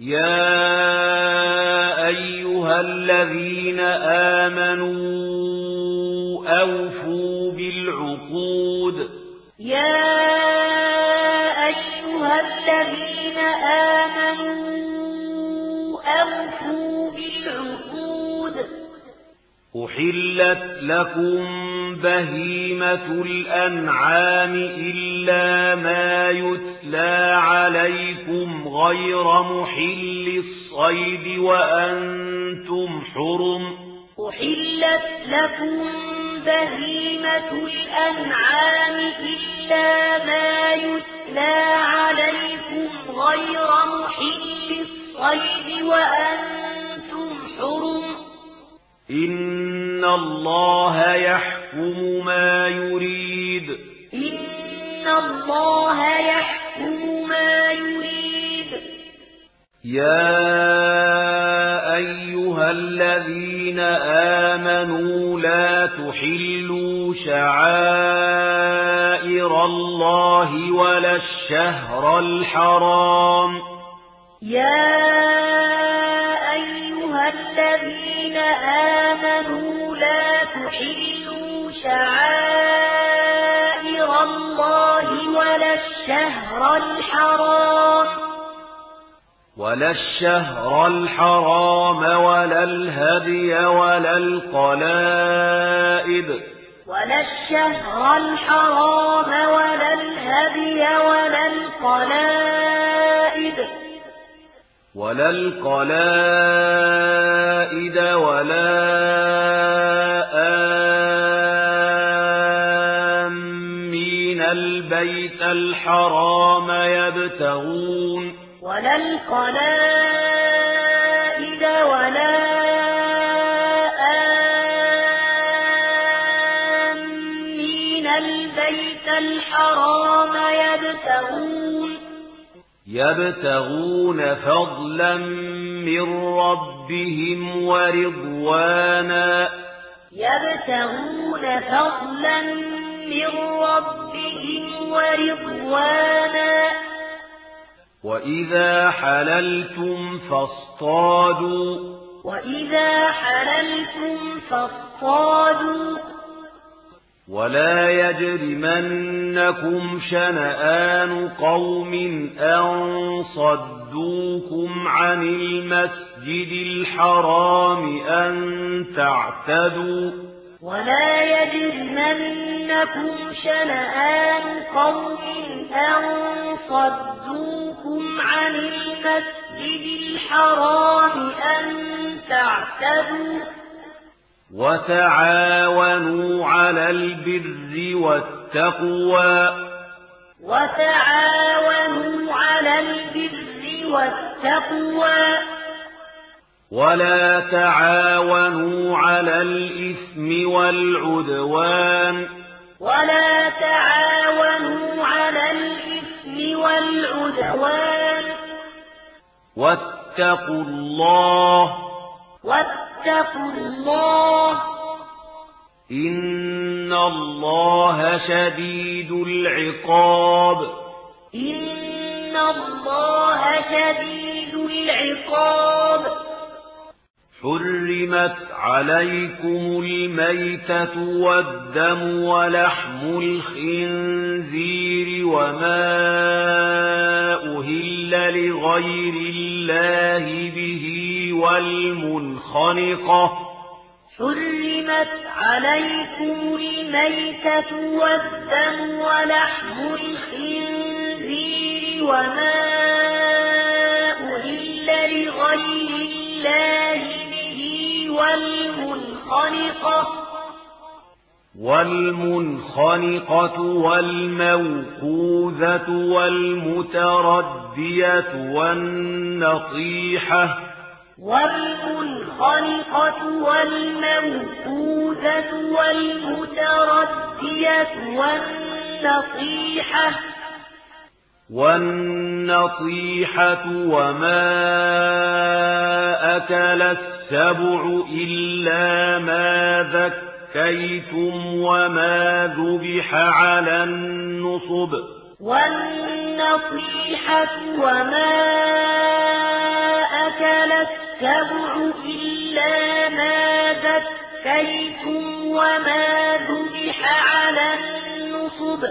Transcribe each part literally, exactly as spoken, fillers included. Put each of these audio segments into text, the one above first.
يا أيها الذين آمنوا أوفوا بالعقود يا أيها الذين آمنوا أوفوا بالعقود أحلت لكم بهيمة الأنعام إلا ما يتلى عليكم غير محل الصيد وأنتم حرم أحلت لكم بهيمة الأنعام إلا ما يتلى عليكم غير محل الصيد وأنتم حرم إن الله يحكم ما يريد إن الله يحكم ما يريد يا أيها الذين آمنوا لا تحلوا شعائر الله ولا الشهر الحرام يا أيها الذين آمنوا لا تحلوا شعائر الله ولا الشهر الحرام ولا الشهر الحرام ولا الهدي ولا القلائد ولا الشهر الحرام ولا الهدي ولا القلائد ولا القلائد ولا آمين البيت الحرام يبتغون ولا القلائد ولا آمين البيت الحرام يبتغون يبتغون فضلا من ربهم ورضوانا يبتغون فضلا من ربهم ورضوانا وإذا حللتم فاصطادوا وإذا حللتم فاصطادوا ولا يجرمنكم شنآن قوم أن صدوكم عن المسجد الحرام أن تعتدوا ولا يجرمنكم شنآن قوم أن صدوكم عن المسجد الحرام أن تعتدوا وتعاونوا على البر والتقوى وتعاونوا على البر والتقوى ولا تعاونوا على الإثم والعدوان ولا تعاونوا على الإثم والعدوان واتقوا الله واتقوا الله إن الله شديد العقاب إن الله شديد العقاب حرمت عليكم الميتة والدم ولحم الخنزير وما أهل لغير الله به والمنخنقة حرمت عليكم الميتة والدم ولحم الخنزير وما أهل لغير الله والمنخنقة والمنخنقة والموقوذة والمتردية والنطيحة والمنخنقة والموقوذة والمتردية والنطيحة والنطيحة وما أكل السبع إلا ما ذكيتم وما ذبح على النصب والنطيحة وما أكل السبع إلا ما ذكيتم وما ذبح على النصب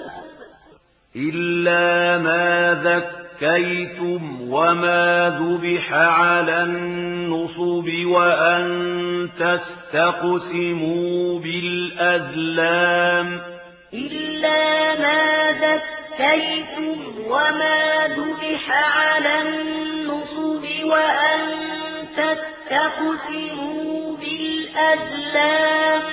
إلا ما ذكيتم وما ذبح على النصب وأن تستقسموا بالأزلام إلا ما ذكيتم وما ذبح على النصب وأن تستقسموا بالأزلام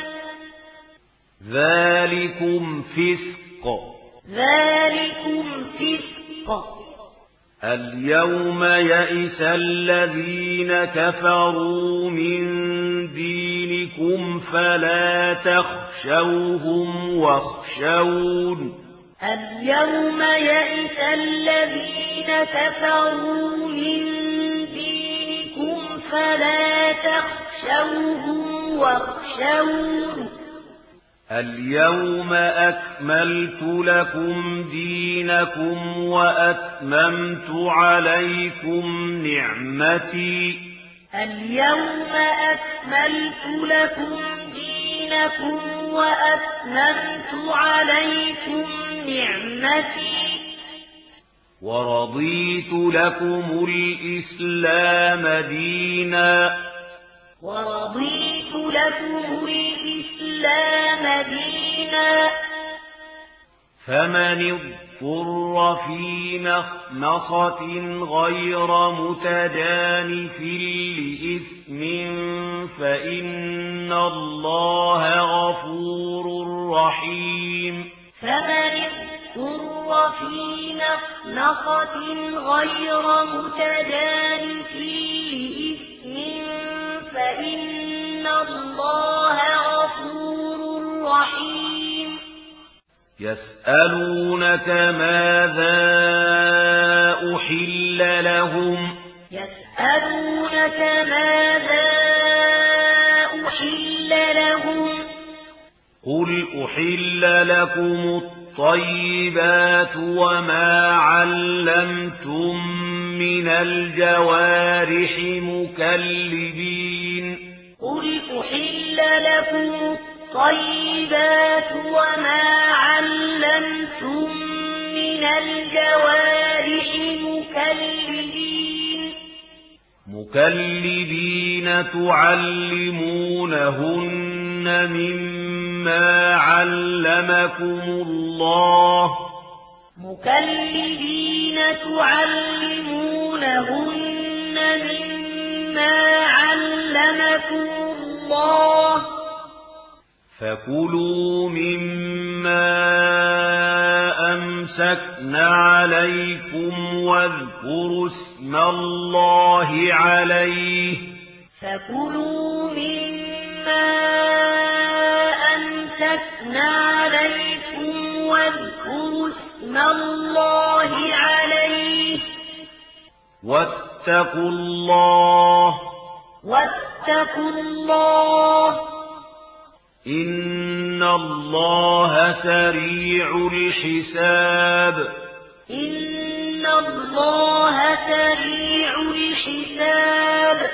ذلكم فسق ذلكم فسق اليوم يئس الذين كفروا من دينكم فلا تخشوهم واخشون اليوم يئس الذين كفروا من دينكم فلا تخشوهم واخشون اليوم أكملت لكم دينكم وأتممت عليكم نعمتي اليوم أكملت لكم دينكم وأتممت عليكم نعمتي ورضيت لكم الإسلام دينا ورضيت لكم الإسلام دينا فمن اضطر في مخمصة غير متجانف لإثم فإن الله غفور رحيم فمن اضطر في مخمصة غير متجانف لإثم فإن الله غفور رحيم يسألونك ماذا أحل لهم يسألونك ماذا أحل لهم قل أحل لكم الطيبات وما علمتم من الجوارح مكلبين قل أحل لكم الطيبات وما علمتم من الجوارح مكلبين مكلبين تعلمونهن مما علمكم الله مكلبين تعلمونهن مما علمكم الله فكلوا مما أمسكن عليكم واذكروا اسم الله عليه فكلوا مما أمسكن عليكم واذكروا اسم الله عليه واتقوا الله واتقوا الله إن الله سريع الحساب إن الله سريع الحساب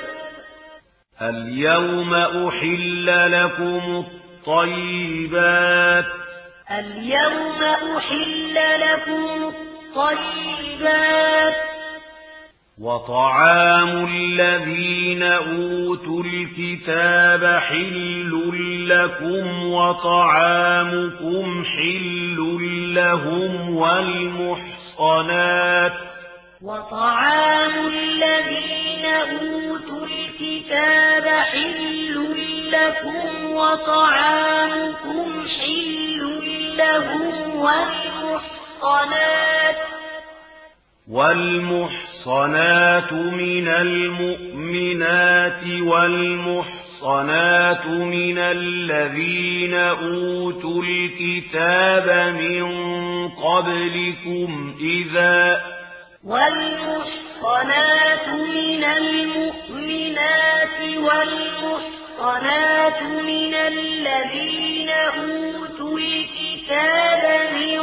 اليوم أحل لكم الطيبات اليوم أحل لكم الطيبات وطعام الذين أوتوا الكتاب حل لكم وطعامكم حل لهم والمحصنات وطعام الذين أوتوا الكتاب حل لكم وطعامكم حل لهم والمحصنات والمحصنات من المؤمنات والمحصنات من الذين أوتوا الكتاب من قبلكم إذا والمحصنات من المؤمنات والمحصنات من الذين أوتوا الكتاب من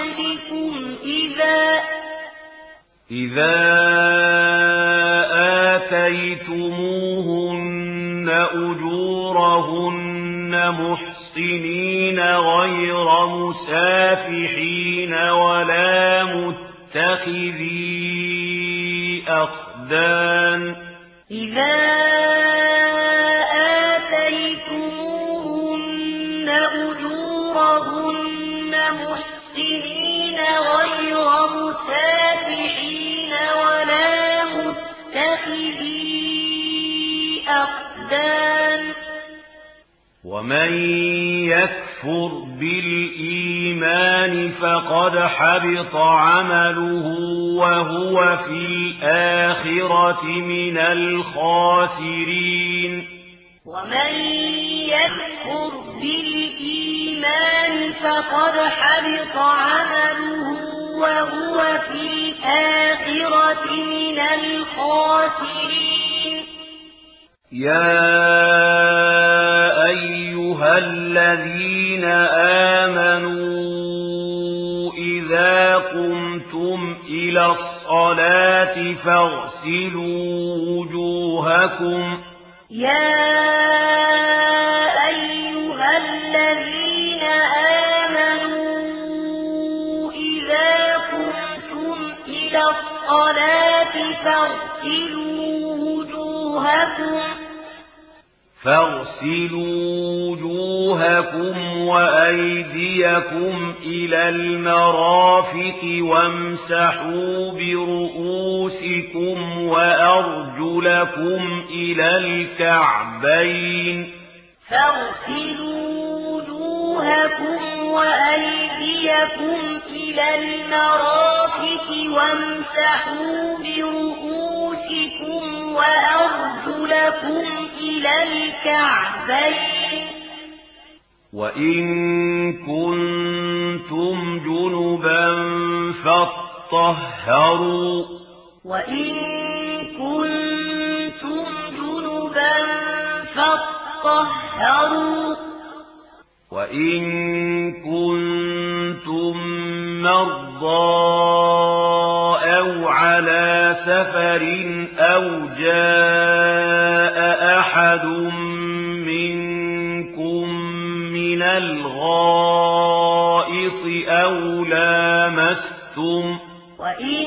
قبلكم إذا إذا أجورهن محصنين غير مسافحين ولا متخذي أخدان إذا آتيتموهن أجورهن محصنين غير مسافحين ولا متخذي أخدان ومن يكفر بالإيمان فقد حبط عمله وهو في الآخرة من الخاسرين ومن يكفر بالإيمان فقد حبط عمله وهو في الآخرة من الخاسرين يا أيها الذين آمنوا إذا قمتم إلى الصلاة فاغسلوا وجوهكم يا أيها الذين آمنوا إذا قمتم إلى الصلاة فاغسلوا وجوهكم فاغسلوا وجوهكم وأيديكم إلى المرافق وامسحوا برؤوسكم وأرجلكم إلى الكعبين فاغسلوا وجوهكم وأيديكم إلى المرافق وامسحوا برؤوسكم وأرجلكم إلى الكعبين وإن كنتم جنبا فاطهروا وإن كنتم جنبا فاطهروا وإن كنتم مرضى أو على سفر أو جاء أحد منكم من الغائط أو لامستم وإن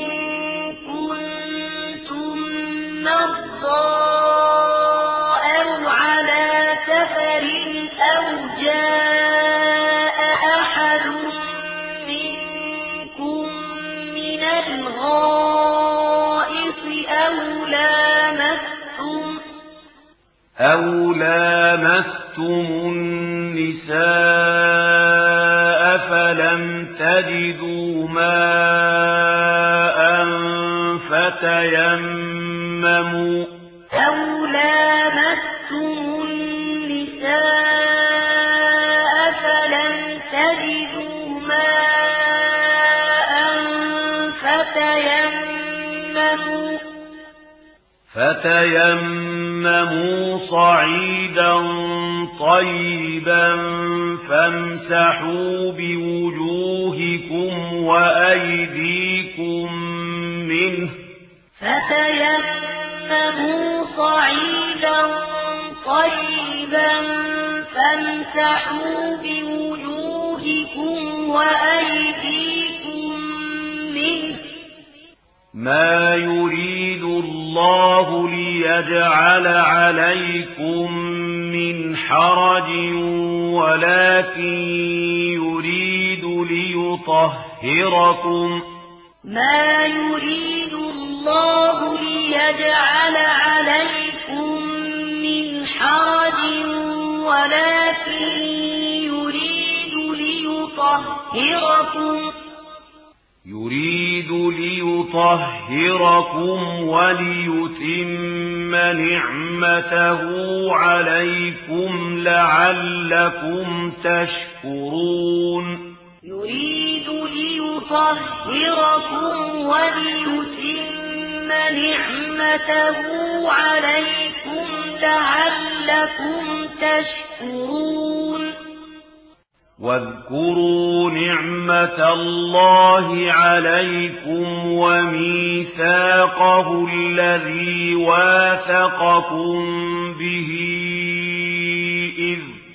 كنتم مرضى أو على سفر أو جاء أحد منكم من الغائط أو لامستم أو لامستم النساء فلم تجدوا ماء فتيمموا أو لامستم النساء فلم تجدوا ماء فتيمموا فتيمموا صعيدا طيبا فامسحوا بوجوهكم وأيديكم منه فتيمموا صعيدا طيبا فامسحوا بوجوهكم وأيديكم منه ما يريد الله ليجعل عليكم من حرج ولكن يريد ليطهركم ما يريد الله ليجعل عليكم من حرج ولكن يريد ليطهركم يريد ليطهركم وليتم نعمته عليكم لعلكم تشكرون يريد ليطهركم وليتم نعمته عليكم لعلكم تشكرون واذكروا نعمة الله عليكم وميثاقه الذي واثقكم به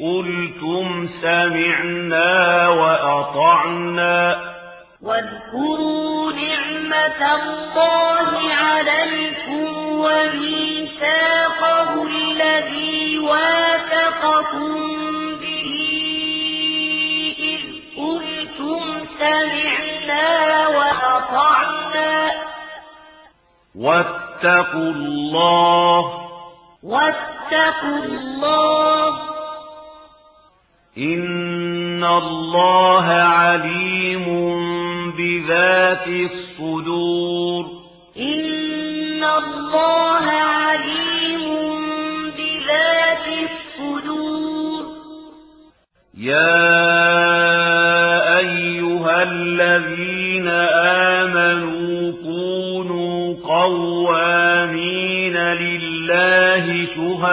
قلتم سمعنا وأطعنا واذكروا نعمة الله عليكم وميثاقه الذي واثقكم به إذ قلتم سمعنا وأطعنا واتقوا الله واتقوا الله إن الله عليم بذات الصدور إن الله عليم بذات الصدور يا أيها الذين آمنوا كونوا قوامين لله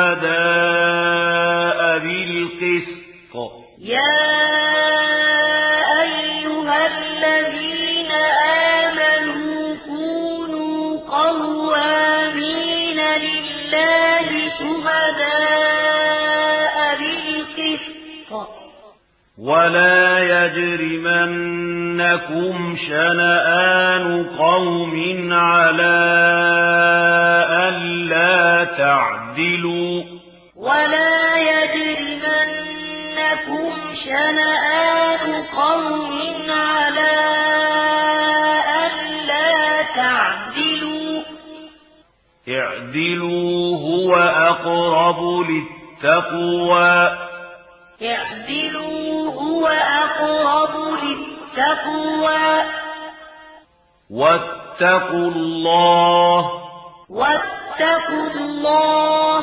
شهداء بالقسط يا أيها الذين آمنوا كونوا قوامين لله شهداء بالقسط ولا يجرمنكم شنآن قوم على ألا تعدلوا ولا يجرمنكم شنآن قوم على ألا تعدلوا اعدلوا هو أقرب للتقوى اعدلوا هو أقرب للتقوى واتقوا الله واتقوا الله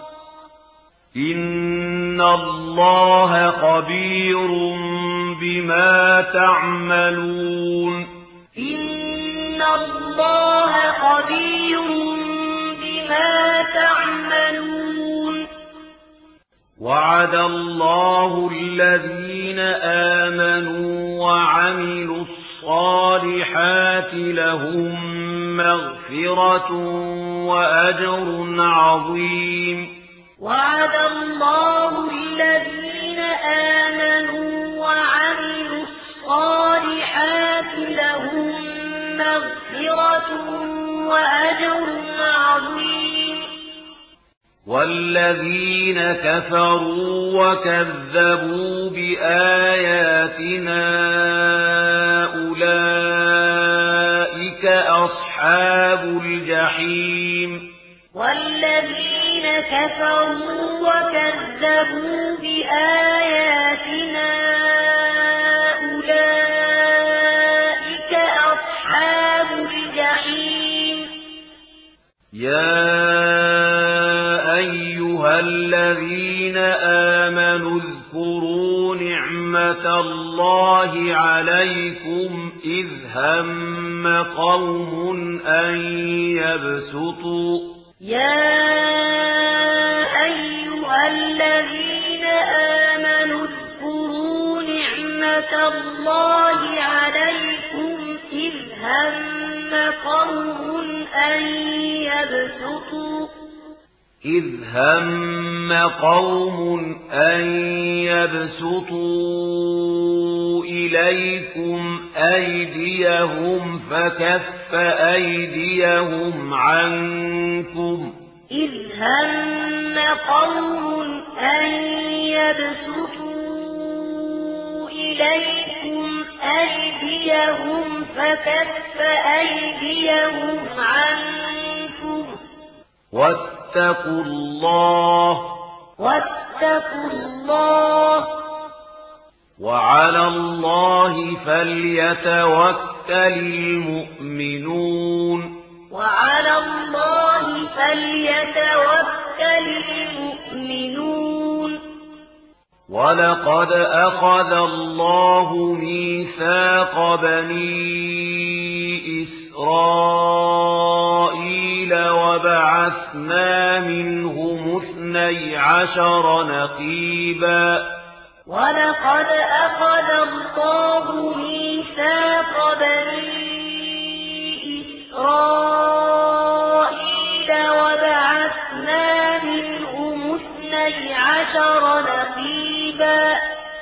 إن الله خبير بما تعملون إن الله خبير بما تعملون وعد الله الذين آمنوا وعملوا الصالحات لهم مغفرة وأجر عظيم وعد الله الذين آمنوا وعملوا الصالحات لهم مغفرة وأجر عظيم والذين كفروا وكذبوا بآياتنا أولئك أصحاب الجحيم والذين كفروا وكذبوا بآياتنا أولئك أصحاب الجحيم يا أيها الذين آمنوا اذكروا نعمة الله عليكم إذ هم قوم أن يبسطوا يا أيها الذين آمنوا اذكروا نعمة الله عليكم إذ هم قوم أن يبسطوا إذ هم قوم أن يبسطوا إليكم أيديهم فكف أيديهم عنكم إذ هم قوم أن يبسطوا إليكم أيديهم فكف أيديهم عنكم واتقوا الله واتقوا الله وعلى الله فليتوكل المؤمنون وعلى الله فليتوكل المؤمنون ولقد أخذ الله ميثاق بني إسرائيل وبعثنا منهم اثني عشر نقيبا ولقد أخذ الله ميثاق بني إسرائيل وبعثنا منهم اثني عشر نقيبا نقيبا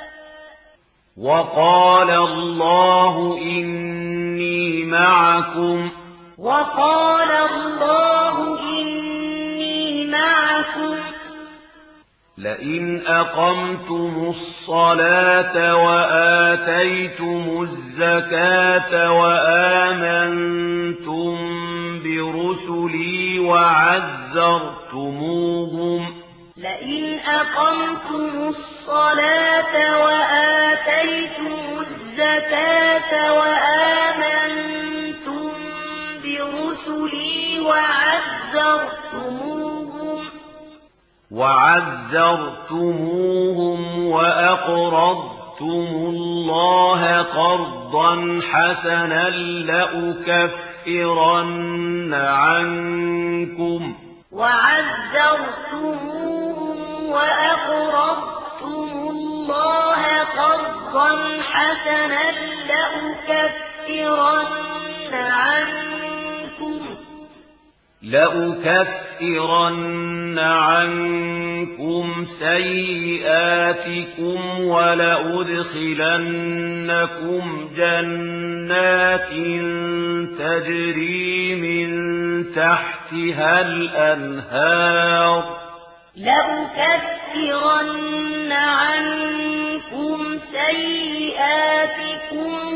وقال الله إني معكم وقال الله إني معكم لئن أقمتم الصلاة وآتيتم الزكاة وآمنتم برسلي وعزرتموهم لئن أقمتم الصلاة وآتيتم الزكاة وآمنتم برسلي وعزرتموهم وعزرتموهم وأقرضتم الله قرضا حسنا لأكفرن عنكم وعزرتموهم وأقرضتم الله قرضا حسنا لأكفرن عنكم لأكفرن عنكم سيئاتكم ولأدخلنكم جنات تجري من تحتها الأنهار لأكفرن عنكم سيئاتكم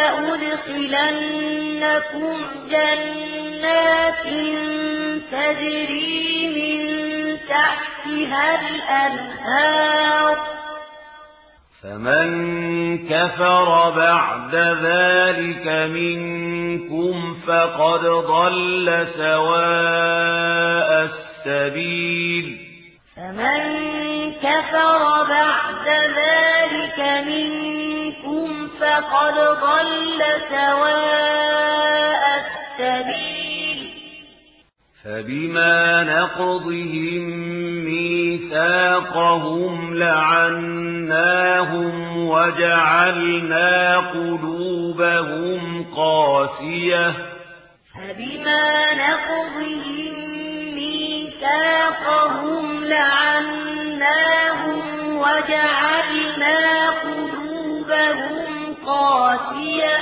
ولأدخلنكم جنات تجري من تحتها الأنهار فمن كفر بعد ذلك منكم فقد ضل سواء السبيل فمن كفر بعد ذلك منكم فقد ضل سواء السبيل فبما نقضهم ميثاقهم لعناهم وجعلنا قلوبهم قاسية فبما نقضهم ميثاقهم لعناهم وجعلنا قلوبهم قاسية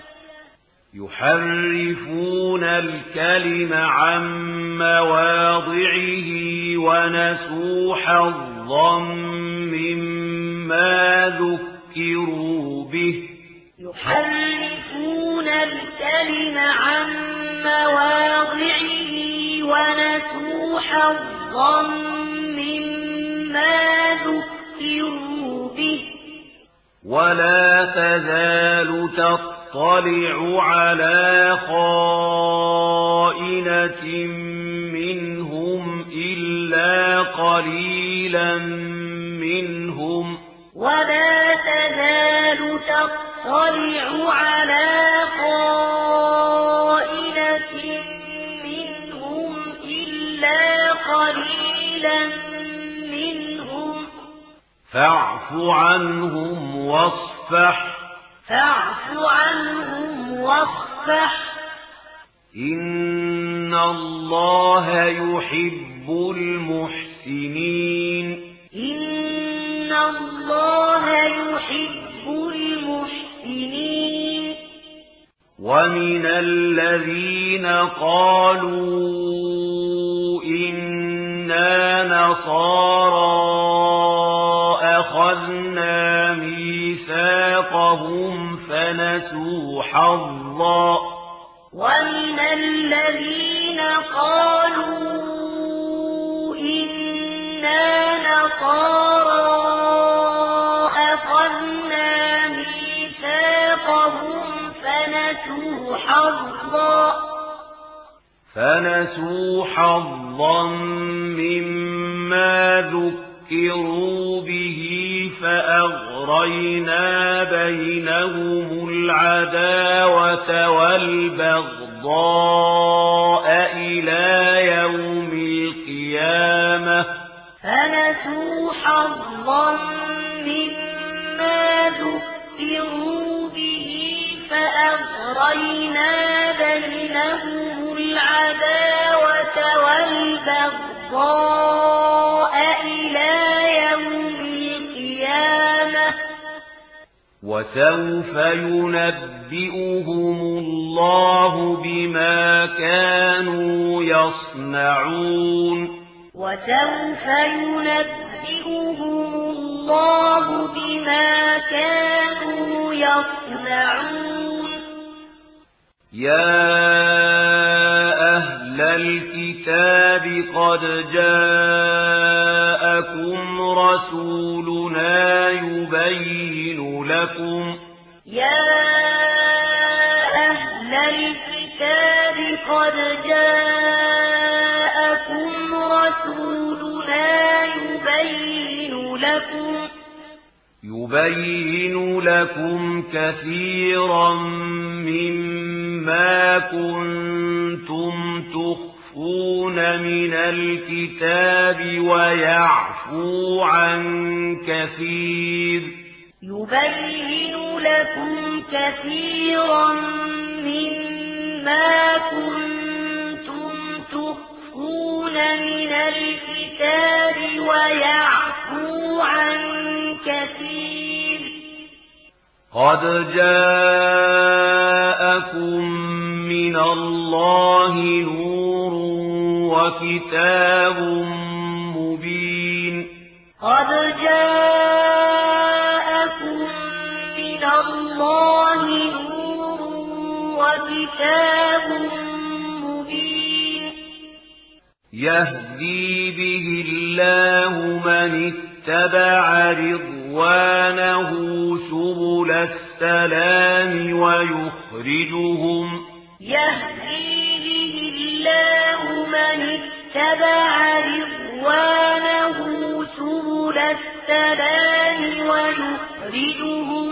يحرفون الكلم عن مواضعه ونسوا حظا مما ذكروا به يحرفون الكلم عن مواضعه ونسوا حظا مما ذكروا به ولا تزال تطلع على خائنة منهم إلا قليلا منهم ولا تزال تطلع على خائنة منهم إلا قليلا منهم فاعف عنهم واصفح فاعف عنهم واصفح إن الله يحب المحسنين إن الله يحب المحسنين ومن الذين قالوا إنا نصارى أخذنا ميثاقهم فنسوا حظا ومن الذين قالوا إنا نصارى أخذنا ميثاقهم فنسوا حظا فنسوا حظا مما ذكروا به فأغرينا بينهم العداوة والبغضاء إلى يوم القيامة فنسوا حظا مما ذكروا به فأغرينا بينهم العداوة والبغضاء إلى يوم القيامة وسوف ينبئهم الله بما كانوا يصنعون وسوف ينبئهم الله بما كانوا يصنعون يا أهل الكتاب قد جاءكم رسولنا يبين لكم يا أهل الكتاب قد جاءكم رسولنا يبين لكم يبين لكم كثيرا مما كنتم تخفون من الكتاب ويعفو عن كثير يبين لكم كثيرا مما كنتم تخفون من الكتاب ويعفو عن كثير قد جاءكم من الله نور وكتاب مبين قد جاءكم من الله نور وكتاب مبين يهدي به الله من اتبع رضوانه سبل السلام ويخرجهم يهدي به الله من اتبع رضوانه سبل السلام ويخرجهم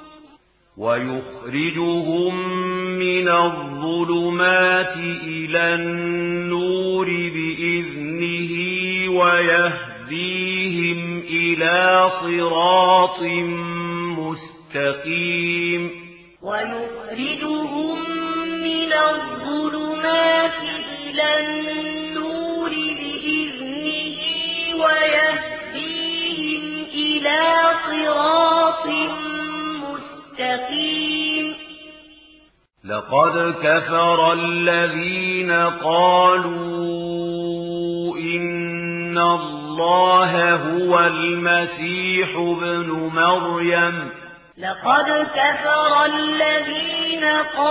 ويخرجهم من الظلمات إلى النور بإذنه ويهديهم إلى صراط مستقيم ويخرجهم من الظلمات إلى النور بإذنه ويهديهم إلى صراط مستقيم لقد كفر الذين قالوا إن الله هو المسيح ابن مريم لقد كفر الذين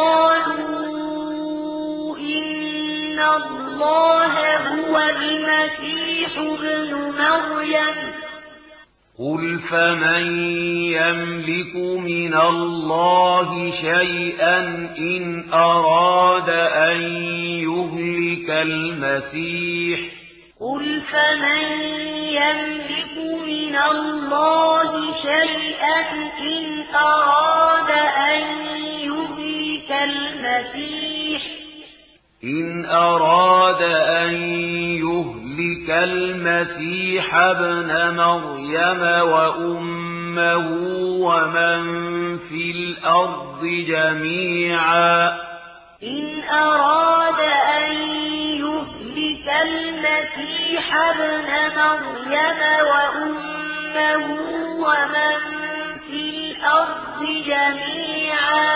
قالوا إن الله هو المسيح ابن مريم قل فمن يملك من الله شيئا إن أراد أن يهلك المسيح قل فمن يملك من الله شيئا إن أراد أن يهلك المسيح إن أراد أن يهلك المسيح ابن مريم وأمه ومن في الأرض جميعا إن أراد أن يهلك المسيح ابن مريم وأمه ومن في الأرض جميعا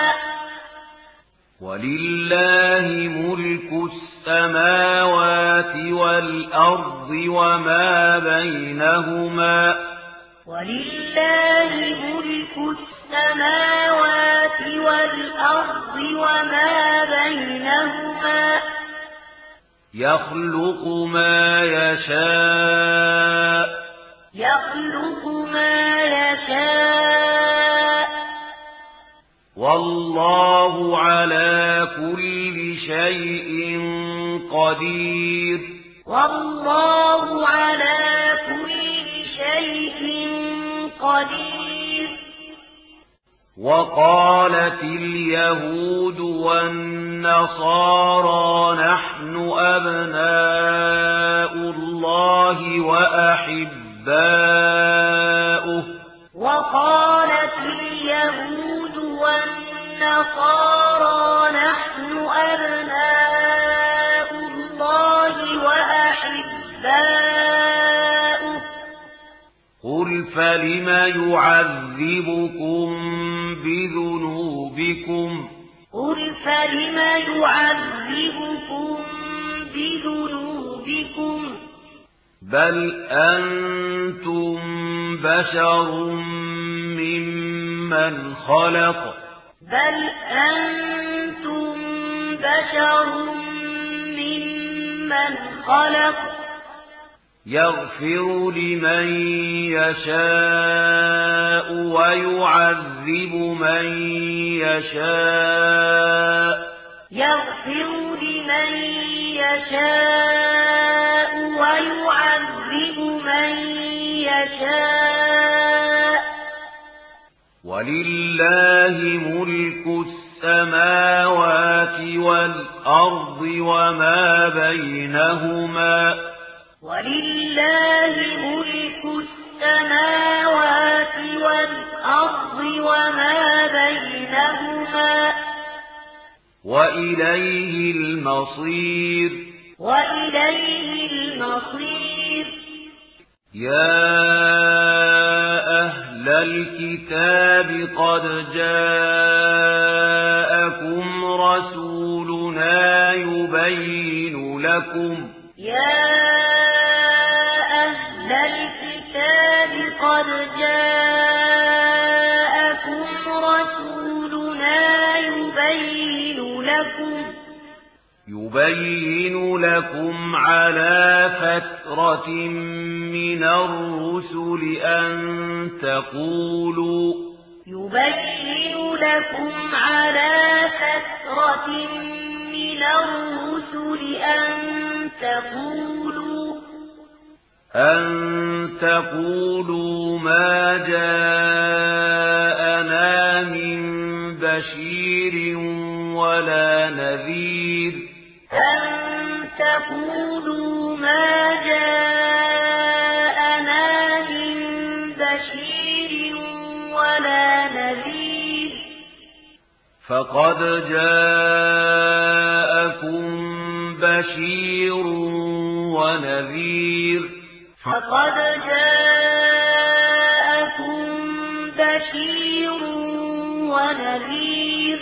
ولله ملك السماوات والأرض وما بينهما ولله ملك السماوات والأرض وما بينهما يخلق ما يشاء يخلق ما يشاء والله على كل شيء قدير والله على كل شيء قدير وقالت اليهود والنصارى نحن أبناء الله وأحباؤه وقالت اليهود والنصارى نحن أبناء الله وأحباؤه قل قل فلم يعذبكم بذنوبكم قل فلم يعذبكم بذنوبكم بل أنتم بشر ممن خلق بل أنتم بشر ممن خلق يغفر لمن يشاء ويعذب من يشاء يغفر لمن يشاء ويعذب من يشاء ولله ملك السماوات والأرض وما بينهما ولله ملك السماوات والأرض وما بينهما وإليه المصير وإليه المصير يا أهل الكتاب قد جاءكم رسولنا يبين لكم يا أهل الكتاب قد جاءكم رسولنا يبين لكم يبين لكم على فترة من الرسل أن تقولوا يبين لكم على فترة من الرسل أن تقولوا أن تقولوا ما جاءنا من بشير ولا نذير أن تقولوا ما جاءنا من بشير ولا نذير فقد جاءكم بشير ونذير فقد جاءكم بشير ونذير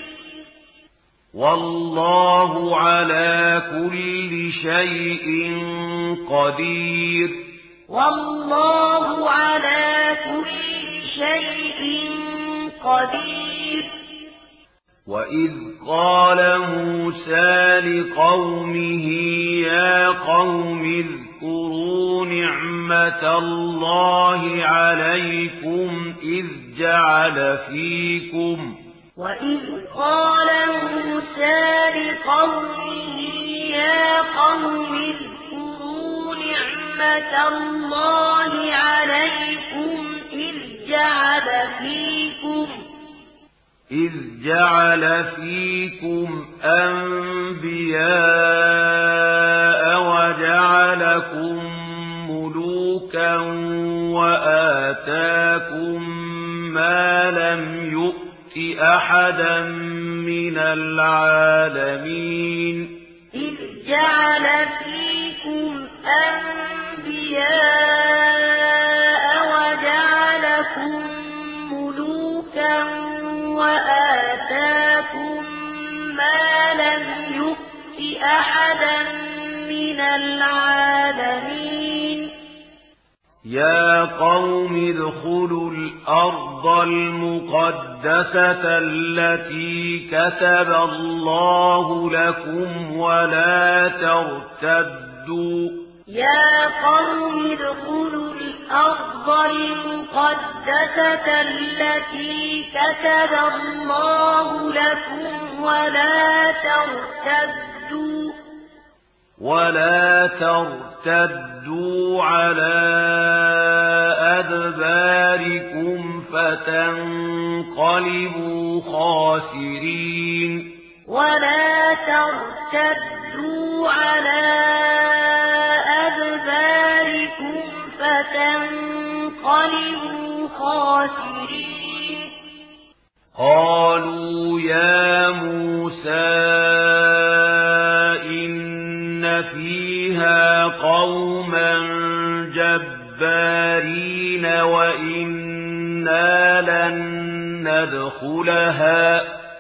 والله على كل شيء قدير والله على كل شيء قدير وإذ قال موسى لقومه يا قوم اذكروا نعمة الله عليكم إذ جعل فيكم وإذ قال موسى لقومه يا قوم اذكروا نعمة الله عليكم إذ جعل فيكم إذ جعل فيكم أنبياء وجعلكم ملوكا وآتاكم ما لم يؤت أحدا من العالمين إذ جعل فيكم أنبياء وجعلكم ملوكا وآتاكم ما لم يؤت أحدا من العالمين يا قوم ادخلوا الأرض المقدسة التي كتب الله لكم ولا ترتدوا يا قوم ادخلوا الأرض المقدسة التي كتب الله لكم ولا ترتدوا ولا ترتدوا على أدباركم فتنقلبوا خاسرين ولا ترتدوا على أدباركم فتنقلبوا خاسرين قالوا يا موسى إن فيها قوما جبارين جبارين وإنا لن ندخلها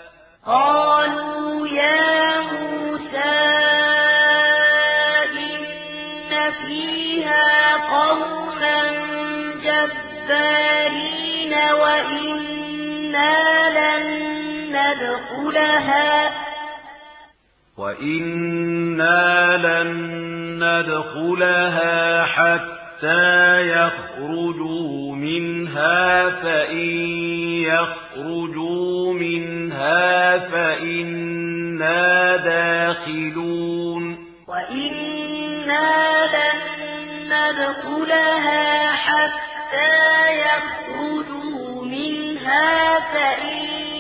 قالوا يا موسى إن فيها قوما جبارين وإنا لن ندخلها وإنا لن ندخلها حتى يخرجوا منها فإن يخرجوا منها فإنا داخلون وإنا لن ندخلها حتى يخرجوا منها فإن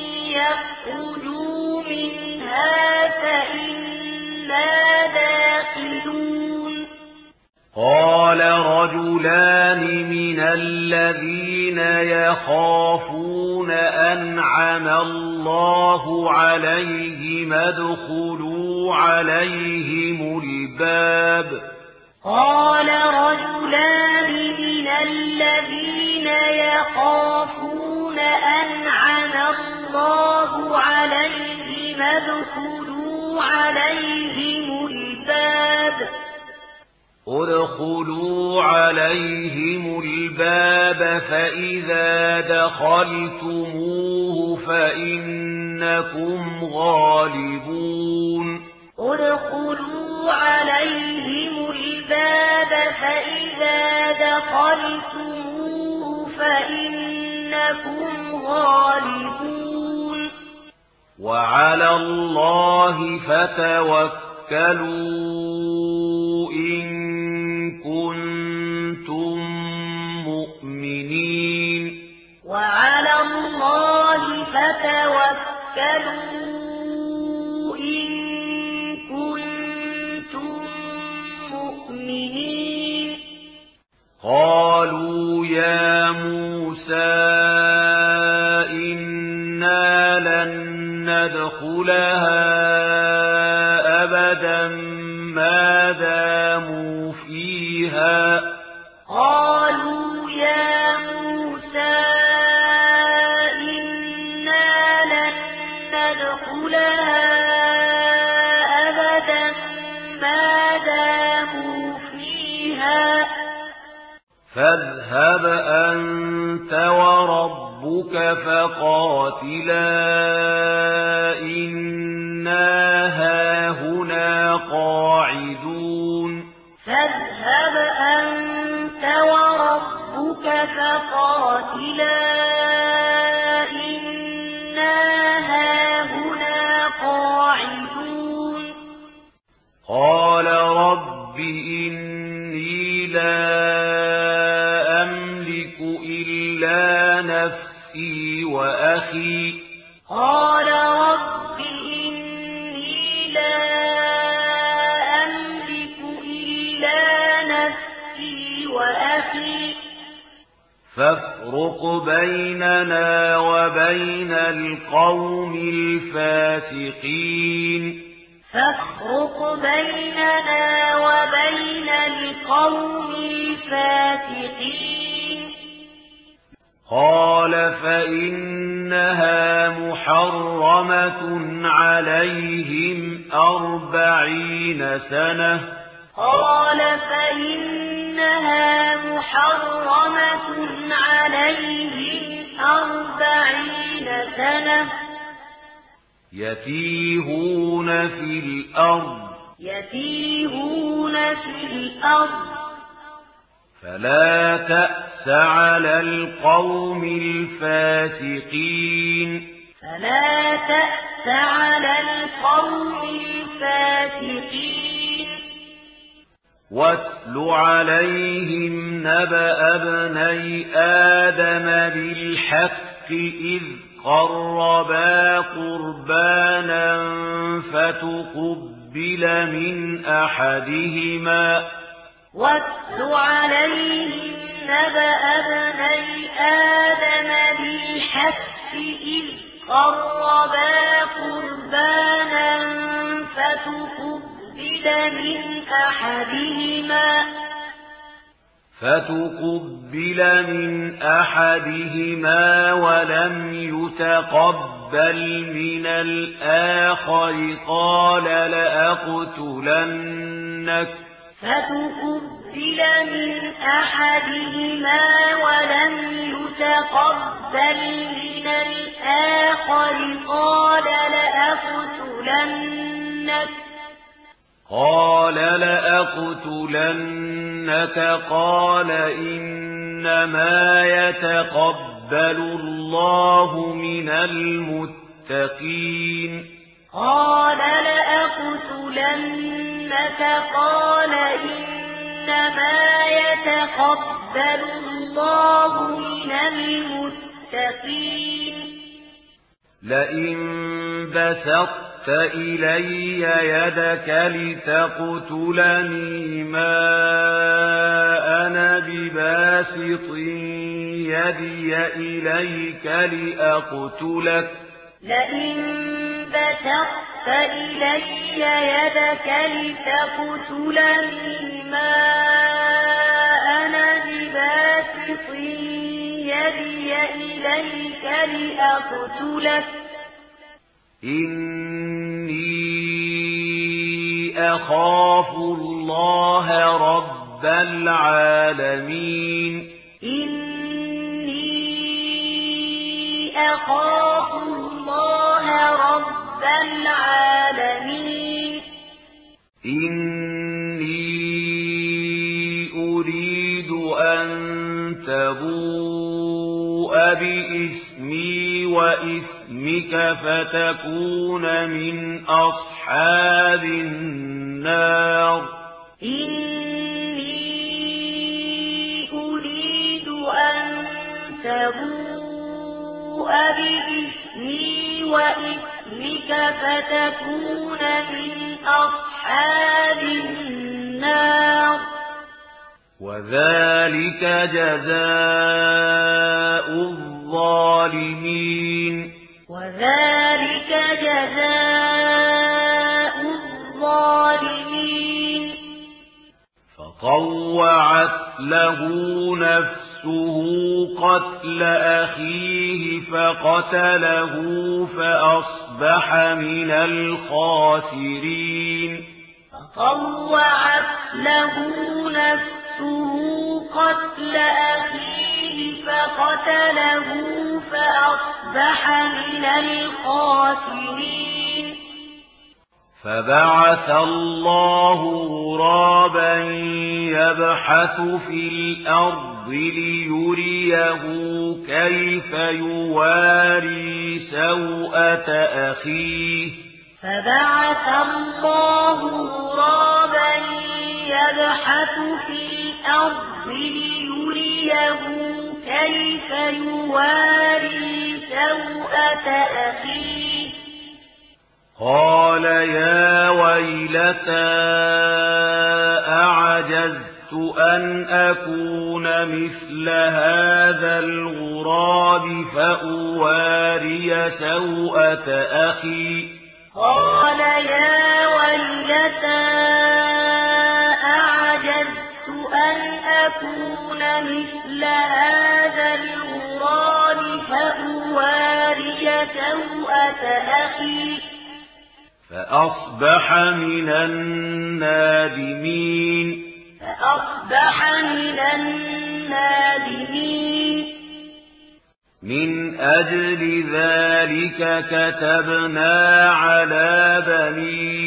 يخرجوا منها فإنا داخلون قال رجلان من الذين يخافون أنعم الله عليهم ادخلوا عليهم الباب قال رجلان من الذين يخافون أنعم الله عليهم ادخلوا عليهم الباب ادخلوا عليهم الباب فإذا دخلتموه فإنكم غالبون ادخلوا عليهم الباب فإذا دخلتموه فإنكم غالبون وعلى الله فتوكلوا إن كنتم مؤمنين وعلى الله فتوكلوا إن كنتم مؤمنين قالوا يا موسى إنا لن ندخلها أبدا ما داموا فيها قالوا يا موسى إنا لن ندخلها أبدا ما داموا فيها فاذهب أنت وربك فقاتلا إنا هاهنا قاعدون فاذهب أنت وربك فقاتلا إنا هاهنا قاعدون قال رب إني لا أملك إلا نفسي وأخي قال رب إني لا أملك إلا نفسي وأخي فافرق بيننا وبين القوم الفاسقين فافرق بيننا وبين القوم الفاسقين قال فإنها محرمة عليهم أربعين سنة قال فإنها محرمة عليهم أربعين سنة يتيهون في الأرض يتيهون في الأرض فلا تأس على القوم الفاسقين فلا تأس على القوم الفاسقين واتل عليهم نبأ ابني آدم بالحق إذ قربا قربانا فتقبل من أحدهما واتل عليهم نبأ ابني آدم بالحق إذ قربا قربانا فتقبل من أحدهما فتقبل من أحدهما ولم يتقبل من الآخر قال لأقتلنك فتقبل من أحدهما ولم يتقبل من الآخر قال لأقتلنك قال لأقتلنك قال إنما يتقبل الله من المتقين قال لأقتلنك قال إنما يتقبل الله من المتقين لئن بسطت إلي يدك لتقتلني ما أنا بباسط يدي إليك لأقتلك لئن بسطت إلي يدك لتقتلني ما أنا بباسط يدي إليك لأقتلك إني أخاف الله رب العالمين إني أخاف الله رب العالمين إني أريد أن تبوء بإسمي وإسمك فتكون من أصحاب النار إني أريد أن تبوء بإسمي وإسمك فتكون من أصحاب النار وذلك جزاء الظالمين وذلك جزاء الظالمين فطوعت له نفسه قتل أخيه فقتله فأصبح من الخاسرين فطوعت له نفسه قتل أخيه فقتله فأصبح من الخاسرين فبعث الله غرابا يبحث في الأرض ليريه كيف يواري سوءة أخيه فبعث الله غرابا يبحث في الأرض ليريه كيف يواري سوءة أخيه قال يا ويلتى أعجزت أن أكون مثل هذا الغراب فأواري سوءة أخي قال يا ويلتى أعجزت أن أكون مثل هذا الغراب فأواري سوءة أخي فأصبح من النادمين فأصبح من النادمين من أجل ذلك كتبنا على بني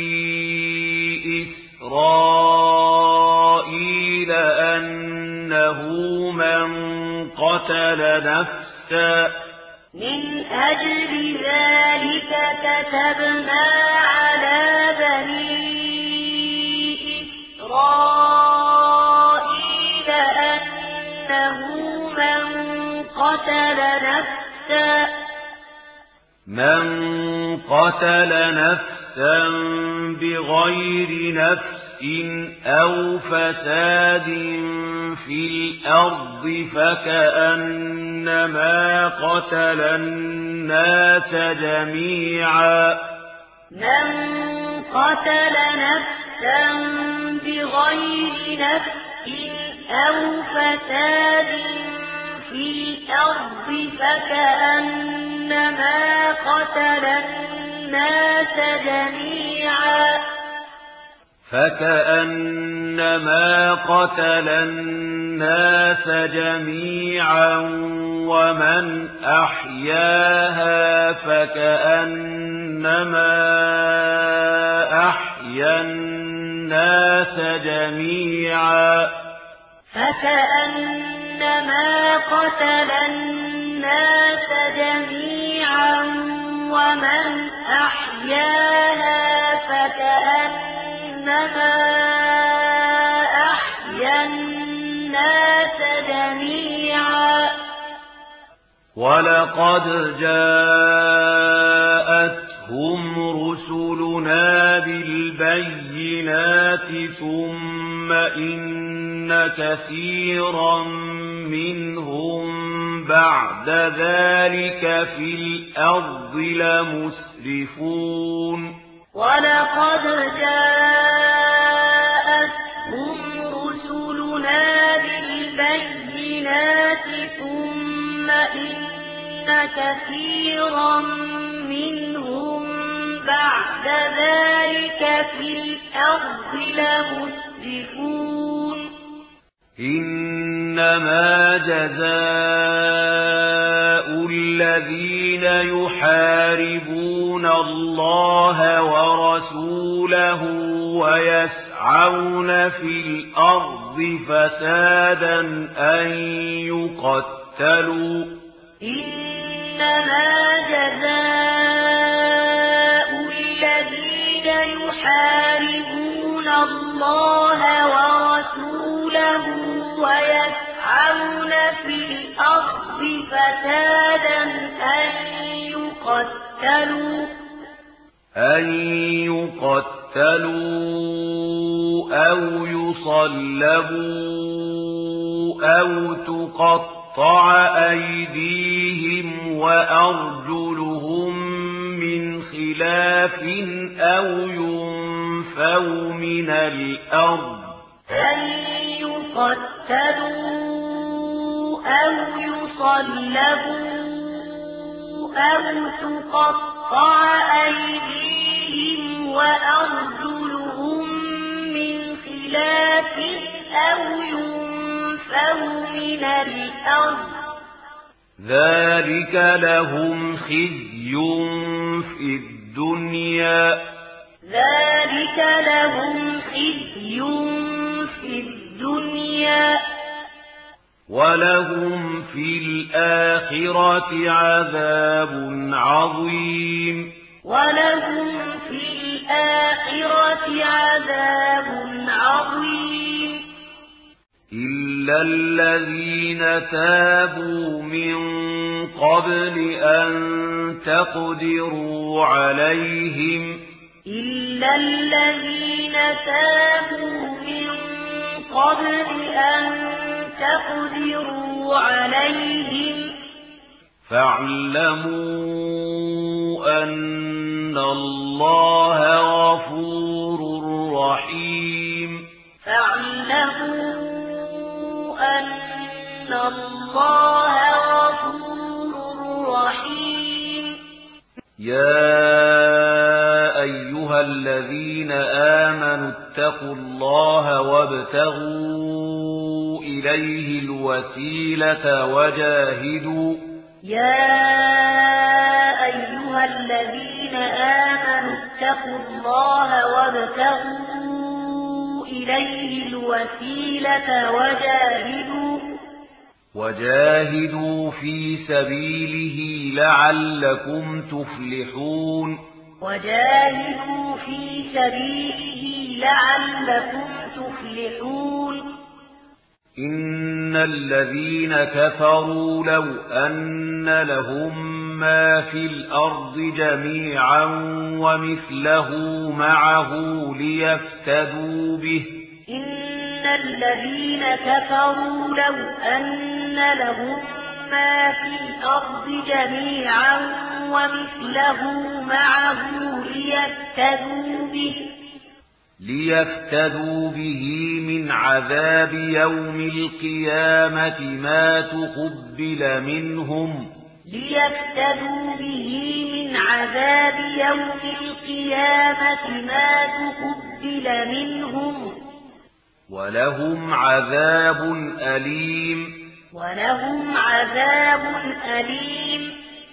إسرائيل أنه من قتل نفسا من أجل ذلك كتبنا على بني إسرائيل أنه من قتل نفسا من قتل نفسا بغير نفس أو فساد في الأرض فكأنما قتل الناس جميعا من قتل نفسا بغير نفس أو فساد في الأرض فكأنما قتل الناس جميعا فكأنما قتل الناس جميعا ومن أحياها فكأنما أحيا الناس جميعا فكأنما قتل الناس جميعا ومن أحياها فكأنما أحيا الناس جميعا ولقد جاءتهم رسلنا بالبينات ثم إن كثيرا منهم بعد ذلك في الأرض لمسرفون ولقد جاءتهم رسلنا بالبينات ثم إن كثيرا منهم بعد ذلك في الأرض لمسرفون إنما جزاء الذين يحاربون الله ورسوله ويسعون في الأرض فسادا أن يقتلوا إنما جزاء الذين يحاربون الله ورسوله ويسعون في الأرض فسادا أن يقتلوا أن يقتلوا أو يصلبوا أو تقطع أيديهم وأرجلهم من خلاف أو ينفوا من الأرض أن يقتلوا أو يصلبوا أو تقطع أيديهم وأرجلهم من خلاف أو ينفوا من الأرض ذلك لهم خزي في الدنيا ذلك لهم خزي في الدنيا ولهم في الآخرة عذاب عظيم ولهم في الآخرة عذاب عظيم إلا الذين تابوا من قبل أن تقدروا عليهم إلا الذين تابوا من قبل أن تقدروا عليهم فاعلموا أن الله غفور رحيم فاعلموا أن الله غفور رحيم يا أيها الذين آمنوا اتقوا الله وابتغوا إليه الوسيلة وجاهدوا يا أيها الذين آمنوا اتقوا الله وابتغوا إليه الوسيلة وجاهدوا وجاهدوا في سبيله لعلكم تفلحون وجاهدوا في سبيله لعلكم تفلحون إن الذين كفروا لو أن لهم ما في الأرض جميعا ومثله معه ليفتدوا به إن الذين كفروا لو أن لهم ما في الأرض جميعا ومثله معه ليفتدوا به ليفتدوا به من عذاب يوم القيامة ما تقبل منهم ليفتدوا به من عذاب يوم القيامة ما تقبل منهم ولهم عذاب أليم ولهم عذاب أليم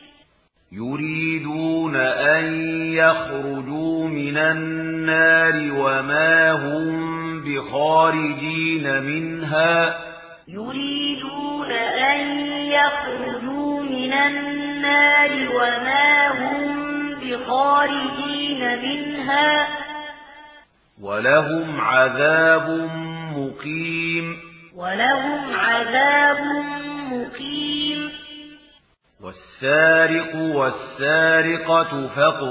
يريدون أن يخرجوا من النار وما هم بخارجين منها يريدون أن يخرجوا من النار وما هم بخارجين منها ولهم عذاب مقيم ولهم عذاب مقيم والسارق والسارقة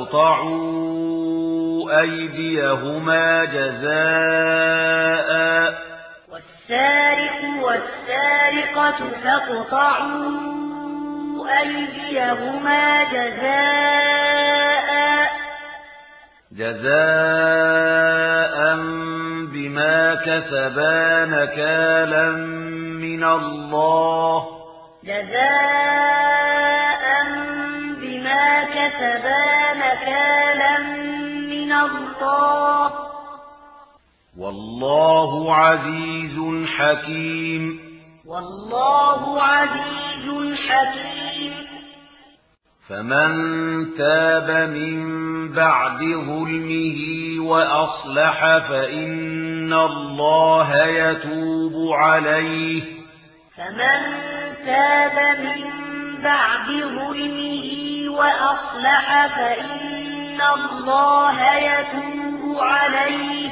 فاقطعوا أيديهما جزاء والسارق والسارقة فاقطعوا أيديهما جزاء جزاء بما كسبا نكالا من الله جزاء بما كسبا نكالا من الله والله عزيز حكيم والله عزيز حكيم فمن تاب من بعد ظلمه وأصلح فإن الله يتوب عليه فمن تاب من بعد ظلمه وأصلح فإن الله يتوب عليه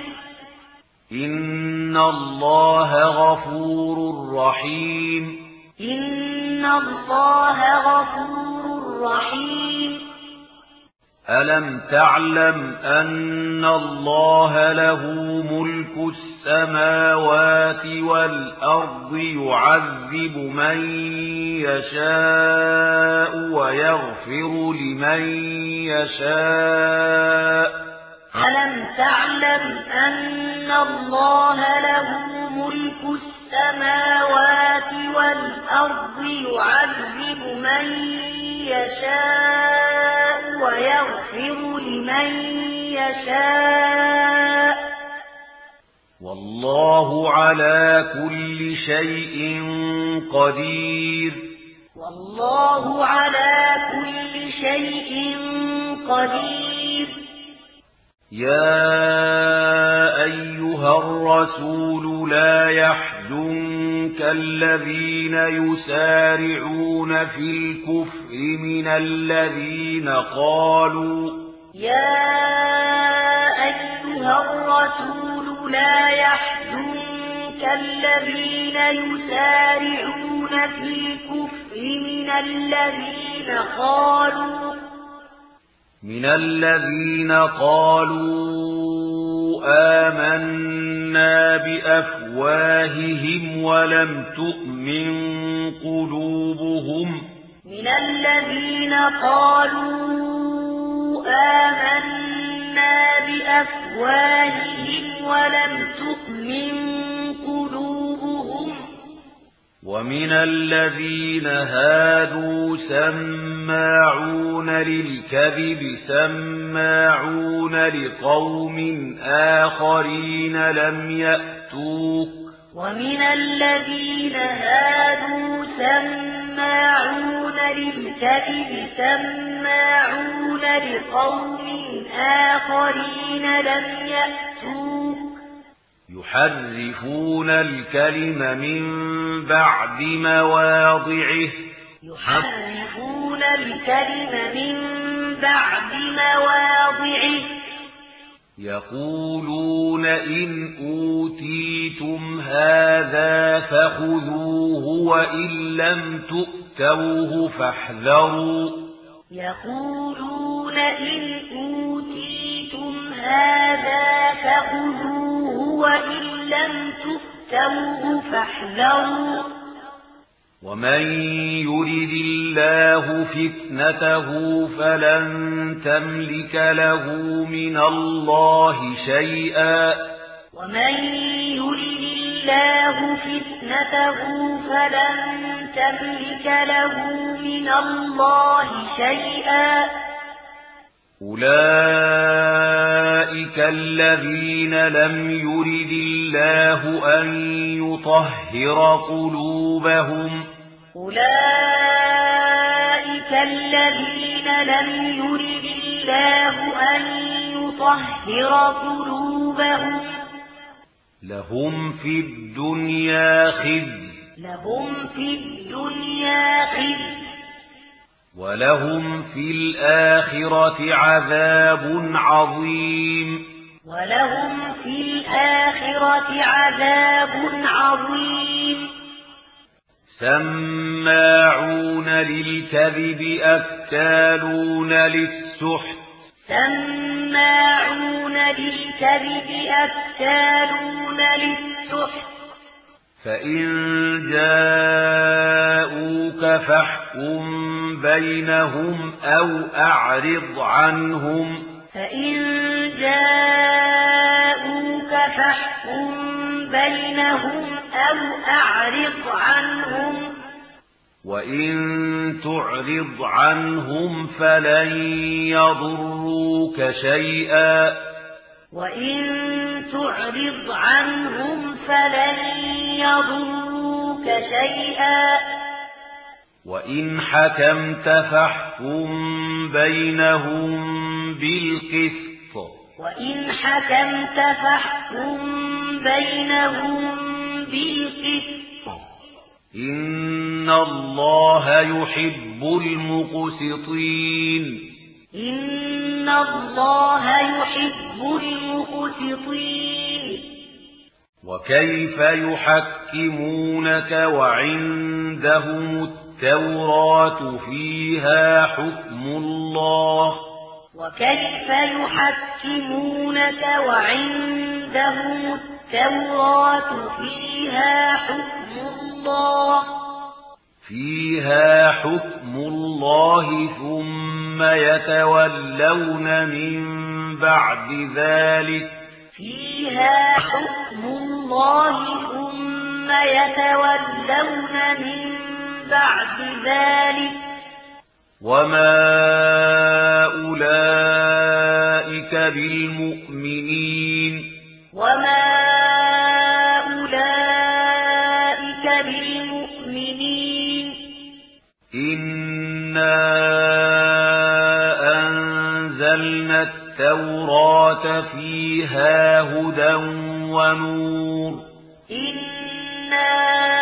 إن الله غفور رحيم إن الله غفور رحيم ألم تعلم أن الله له ملك السماوات والأرض يعذب من يشاء ويغفر لمن يشاء ألم تعلم أن الله له ملك السماوات والأرض يعذب من يشاء ويغفر لمن يشاء والله على كل شيء قدير والله على كل شيء قدير يا أيها الرسول لا يحزنك الذين يسارعون في الكفر من الذين قالوا يا أيها الرسول لا يحزنك الذين يسارعون في الكفر من الذين قالوا من الذين قالوا آمنا بأفواههم ولم تؤمن قلوبهم من الذين قالوا آمنا بأفواههم ولم تؤمن قلوبهم ومن الذين هادوا سماعون للكذب سماعون لقوم آخرين لم يأتوك ومن الذين هادوا سماعون للكذب سماعون لقوم آخرين لم يأتوك يحرفون الكلم من بعد مواضعه يحرفون الكلم من بعد مواضعه يقولون إن أوتيتم هذا فخذوه وإن لم تؤتوه فاحذروا يقولون إن أوتيتم هذا فخذوه وإن لم تؤتوه فاحذروا ومن يرد الله فتنته فلن تملك له من الله شيئا ومن يرد الله فتنته فلن تملك له من الله شيئا أولئك الذين لم يرد الله أن يطهر قلوبهم أولئك الذين لم يرد الله أن يطهر قلوبهم لهم في الدنيا خزي لهم في الدنيا خزي ولهم في الآخرة عذاب عظيم ولهم في الآخرة عذاب عظيم سماعون للكذب أكالون للسحت سماعون للكذب أكالون للسحت فإن جاءوك فاحكم بينهم أو أعرض عنهم فإن جاءوك فاحكم بينهم أو أعرض عنهم وإن تعرض عنهم فلن يضروك شيئا وإن تعرض عنهم فلن يضروك شيئا وإن حكمت فاحكم بينهم بالقسط وإن حكمت فاحكم بينهم بالقسط إن الله يحب المقسطين إن الله يحب المقسطين وكيف يحكمونك وعندهم التوراة فيها حكم الله وكيف يحكمونك وعندهم التوراة فيها حكم الله فيها حكم الله ثم يتولون من بعد ذلك فيها حكم الله ثم يتولون من بعد ذلك وما أولئك بالمؤمنين وما أولئك بالمؤمنين إنا أنزلنا التوراة فيها هدى ونور إنا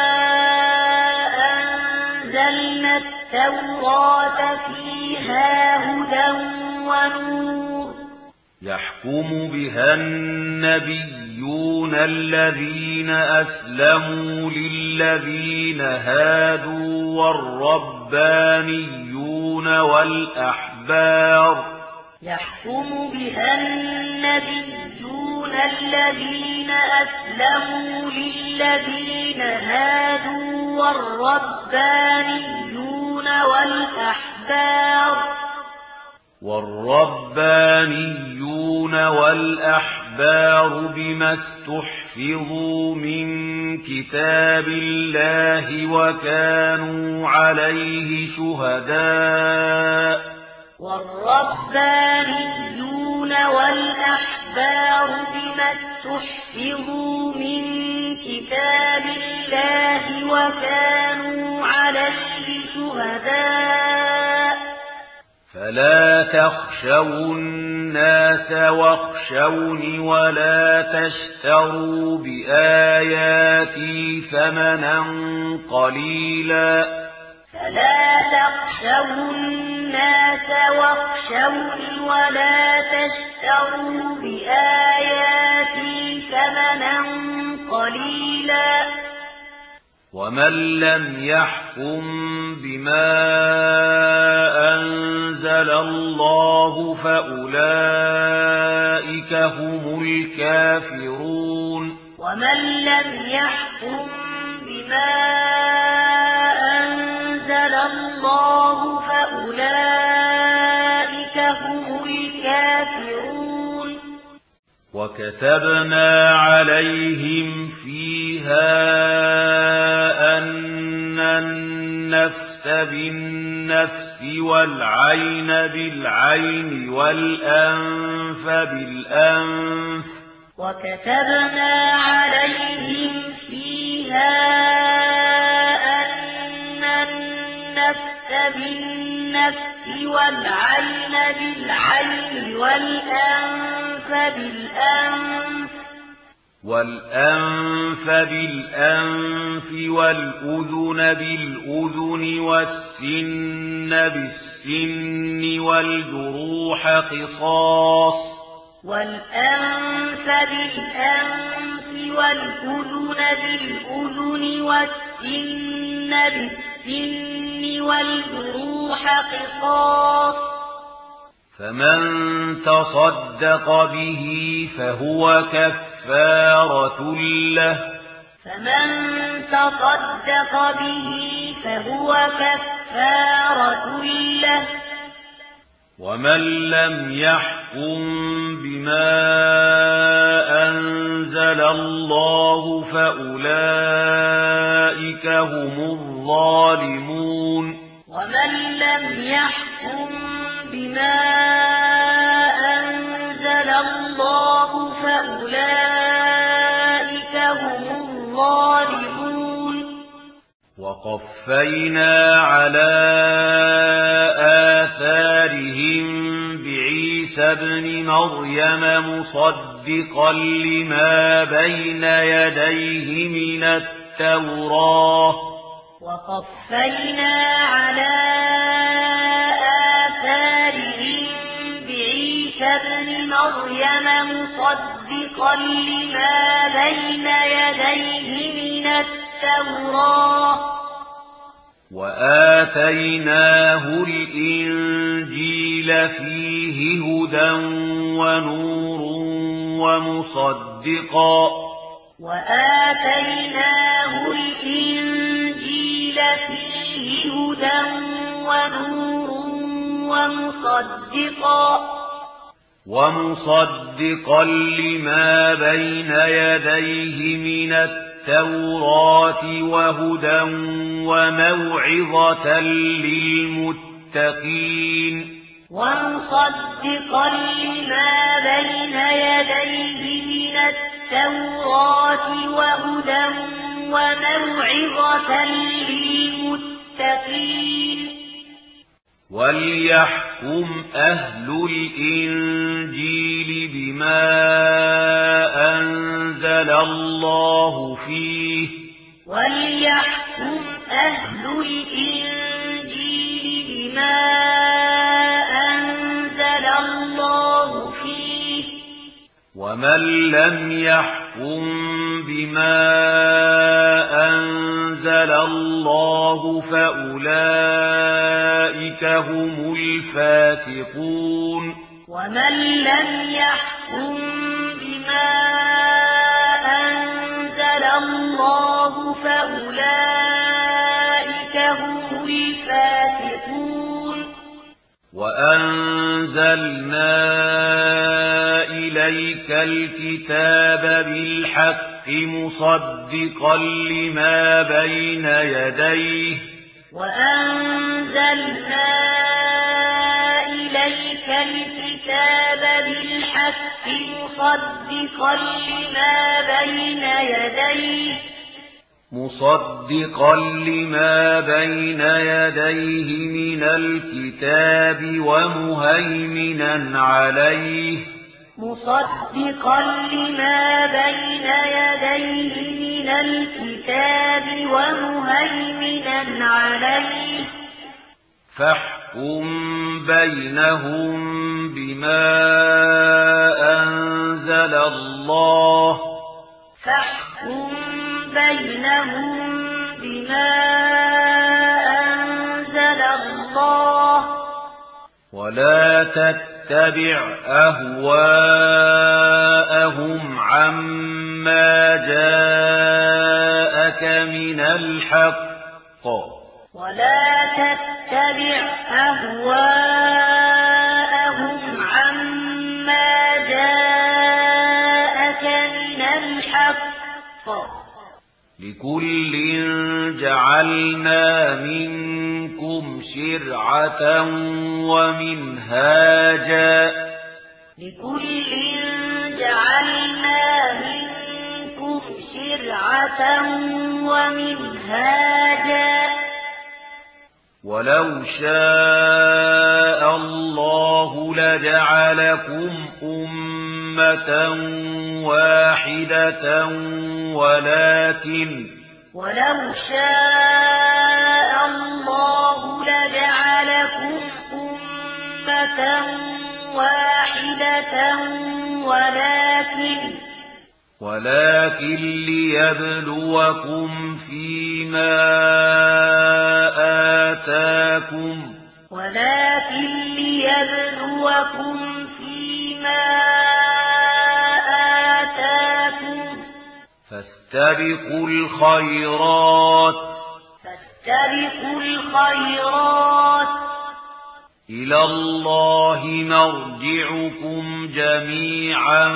أنزلنا التوراة فيها هدى ونور يحكم بها النبيون الذين أسلموا للذين هادوا والربانيون والأحبار يحكم بها النبيون الذين أسلموا للذين هادوا والربانيون والأحبار والربانيون والأحبار بما استحفظوا من كتاب الله وكانوا عليه شهداء والربانيون والأحبار بما استحفظوا من كتاب الله وكانوا عليه شهداء فلا تخشوا الناس واخشوني ولا تشتروا بآياتي ثمنا قليلا فلا تخشوا الناس واخشوني ولا تشتروا بآياتي ثمنا قليلا ومن لم يحكم بما أنزل الله فأولئك هم الكافرون ومن لم يحكم بما وكتبنا عليهم فيها أن النفس بالنفس والعين بالعين والأنف بالأنف وكتبنا عليهم فيها أن النفس بالنفس والعين بالعين والأنف بالأنف والأنف بالأنف والأذن بالأذن والسن بالسن والجروح قصاص والأنف بالأنف والأذن بالأذن والسن بالسن والجروح قصاص فمن تصدق به فهو كفارة له فمن تصدق به فهو كفارة له ومن لم يحكم بما أنزل الله فأولئك هم الظالمون ومن لم يحكم بما أنزل الله فأولئك هم الظالمون وقفينا على آثارهم بعيسى ابن مريم مصدقا لما بين يديه من التوراة وقفينا على آثارهم بعيسى ابن مريم مصدقا لما بين يديه من التوراة وآتيناه الإنجيل فيه هدى ونور ومصدقا وآتيناه الإنجيل فيه هدى ونور ومصدقا ومصدقا لما بين يديه من التوراة وهدى وموعظة للمتقين ومصدقا لما بين يديه من التوراة وهدى وموعظة للمتقين وليحكم أهل الإنجيل بما أنزل الله فيه وليحكم أهل الإنجيل بما أنزل الله فيه ومن لم يحكم بما أنزل الله فأولئك هم الفاسقون ومن لم يحكم بما أنزل الله فأولئك هم الفاسقون وأنزلنا إليك الكتاب بالحق مصدقا لما بين يديه وأنزلنا إليك الكتاب بالحق مصدقا لما بين يديه مصدقا لما بين يديه من الكتاب ومهيمنا عليه مصدقا لما بين يديه من الكتاب ومهيمنا عليه فاحكم بينهم بما أنزل الله فاحكم بينهم بما أنزل الله ولا تتبع أهواءهم عما جاءك من الحق ولا تتبع أهواءهم عما جاءك لكل جعلنا منكم شرعة ومنهاجا لكل جعلنا منكم شرعة ومنهاجا ولو شاء الله لجعلكم أمة واحدة ولكن ولو شاء الله لجعلكم أمة واحدة ولكن ولكن ليبلوكم فيما آتاكم ولكن ليبلوكم فيما آتاكم فاستبقوا الخيرات فاستبقوا الخيرات إلى الله مرجعكم جميعا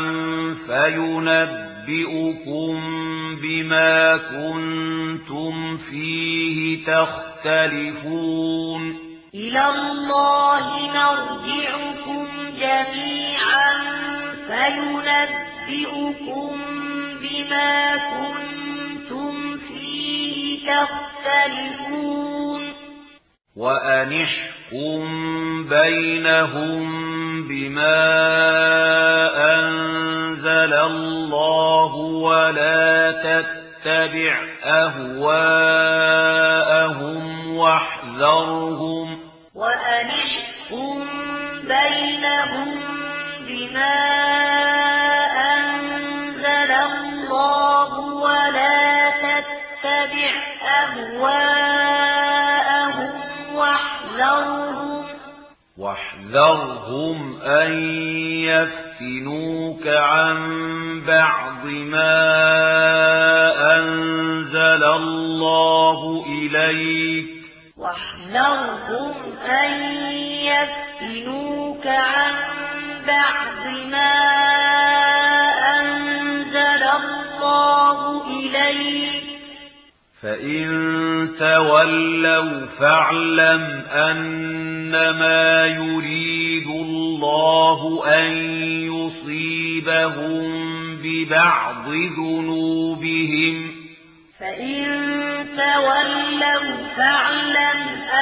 فينبئكم بما كنتم فيه تختلفون إلى الله مرجعكم جميعا فينبئكم بما كنتم فيه تختلفون وأنحكم بينهم بما أنزل الله ولا تتبع أهواءهم واحذرهم وأنحكم بينهم بما أنزل الله ولا تتبع أهواءهم واحذرهم واحذرهم أن يفتنوك عن بعض ما أنزل الله إليك واحذرهم أن يفتنوك عن بعض ما أنزل الله إليك فإن تولوا فاعلم أنما يريد الله أن يصيبهم ببعض ذنوبهم فإن تولوا فاعلم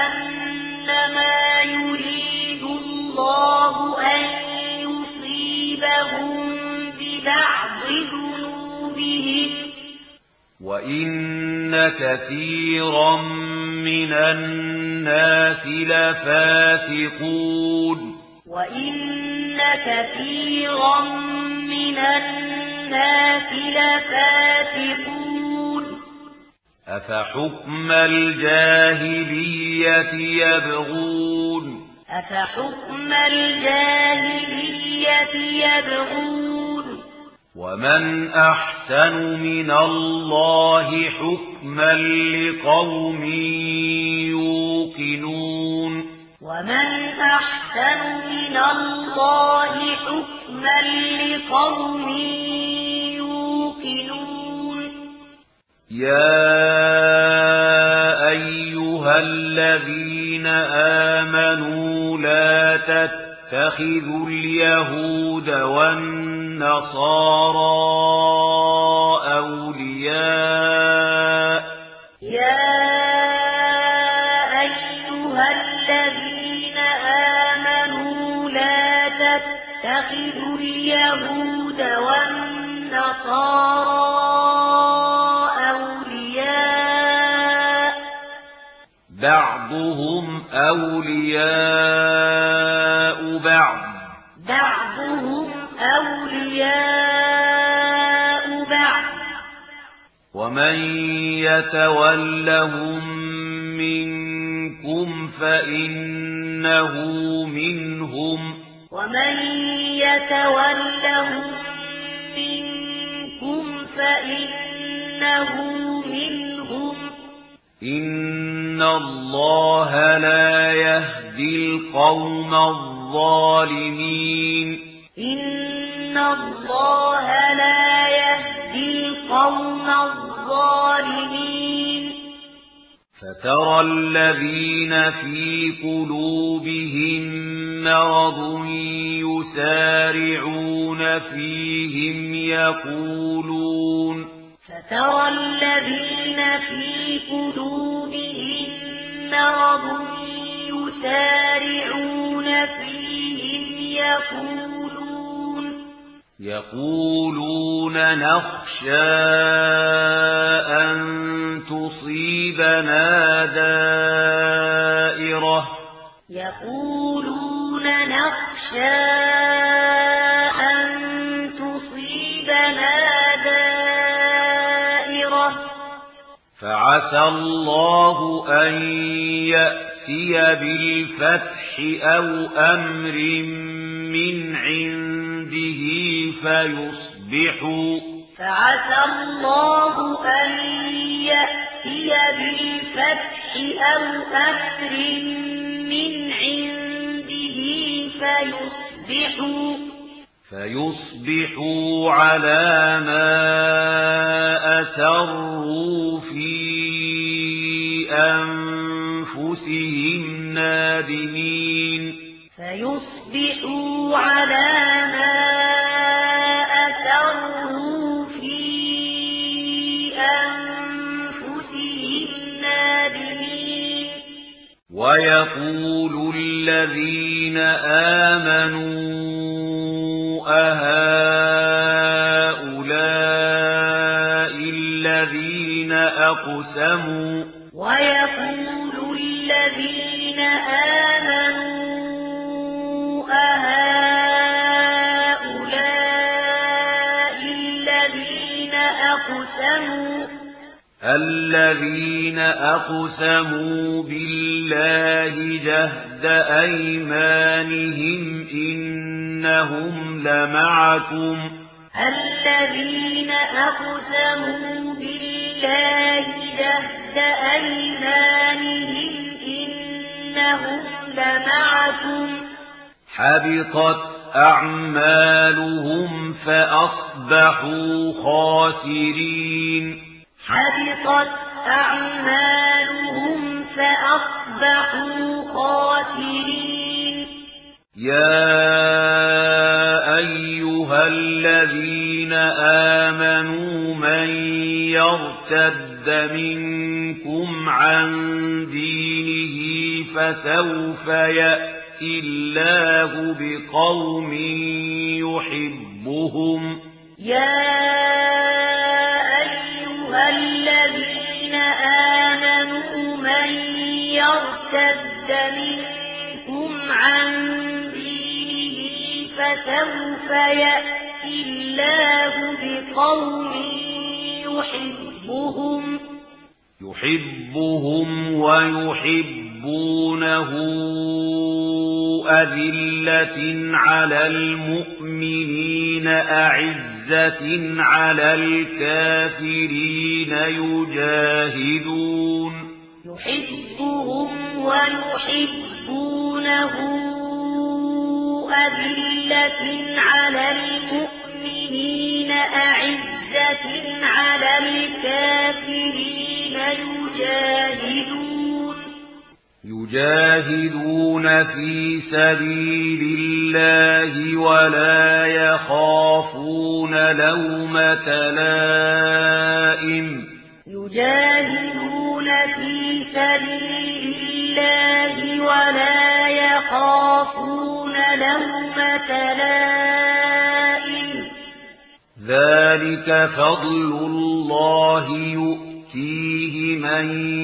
أنما يريد الله أن يصيبهم ببعض ذنوبهم وإن كثيرا من الناس لفاسقون وإن كثيرا من الناس لفاسقون أفحكم الجاهلية يبغون أفحكم الجاهلية يبغون ومن أحسن من الله حكما لقوم يوقنون ومن أحسن من الله حكما لقوم يوقنون يا أيها الذين آمنوا لا تتخذوا اليهود والنصارى أولياء يا أيها الذين آمنوا لا تتخذوا اليهود والنصارى أولياء بعضهم أولياء بعض بعضهم أولياء بعض ومن يتولهم منكم فإنه منهم ومن يتولهم منكم فإنه منهم إن الله لا يهدي القوم الظالمين إن الله لا يهدي القوم الظالمين الظالمين فترى الذين في قلوبهم مرض يسارعون فيهم يقولون فترى الذين في قلوبهم مرض يسارعون فيهم يقولون يقولون نخشى أن تصيبنا دائرة يقولون نخشى أن تصيبنا دائرة فعسى الله أن يأتي بالفتح أو أمر من عنده فيصبحوا فعسى الله أن يأتي بالفتح أو أمر من عنده فيصبحوا فيصبحوا على ما أسروا في أنفسهم نادمين فيصبحوا على ما أسروا في أنفسهم نادمين ويقول الذين آمنوا أهؤلاء الذين أقسموا ويقول الذين آمنوا أهؤلاء الذين أقسموا الذين أقسموا بالله جهد أيمانهم إنهم لمعكم الذين أقسموا بالله جهد أيمانهم إنهم لمعكم حبطت أعمالهم فأصبحوا خاسرين حبطت أعمالهم فأصبحوا خاسرين يا أيها الذين آمنوا من يرتد منكم عن دينه فسوف يأتي الله بقوم يحبهم يا أيها الذين آمنوا من يرتد منكم عن دينه فسوف يأتي الله بقوم يحبهم يحبهم ويحبونه أذلة على المؤمنين أعزة على الكافرين يجاهدون يحبهم ويحبونه أذلة على المؤمنين أعزة على الكافرين يجاهدون يجاهدون في سبيل الله ولا يخافون لومة لائم يجاهدون في سبيل الله ولا يخافون لومة لائم ذلك فضل الله يؤتيه من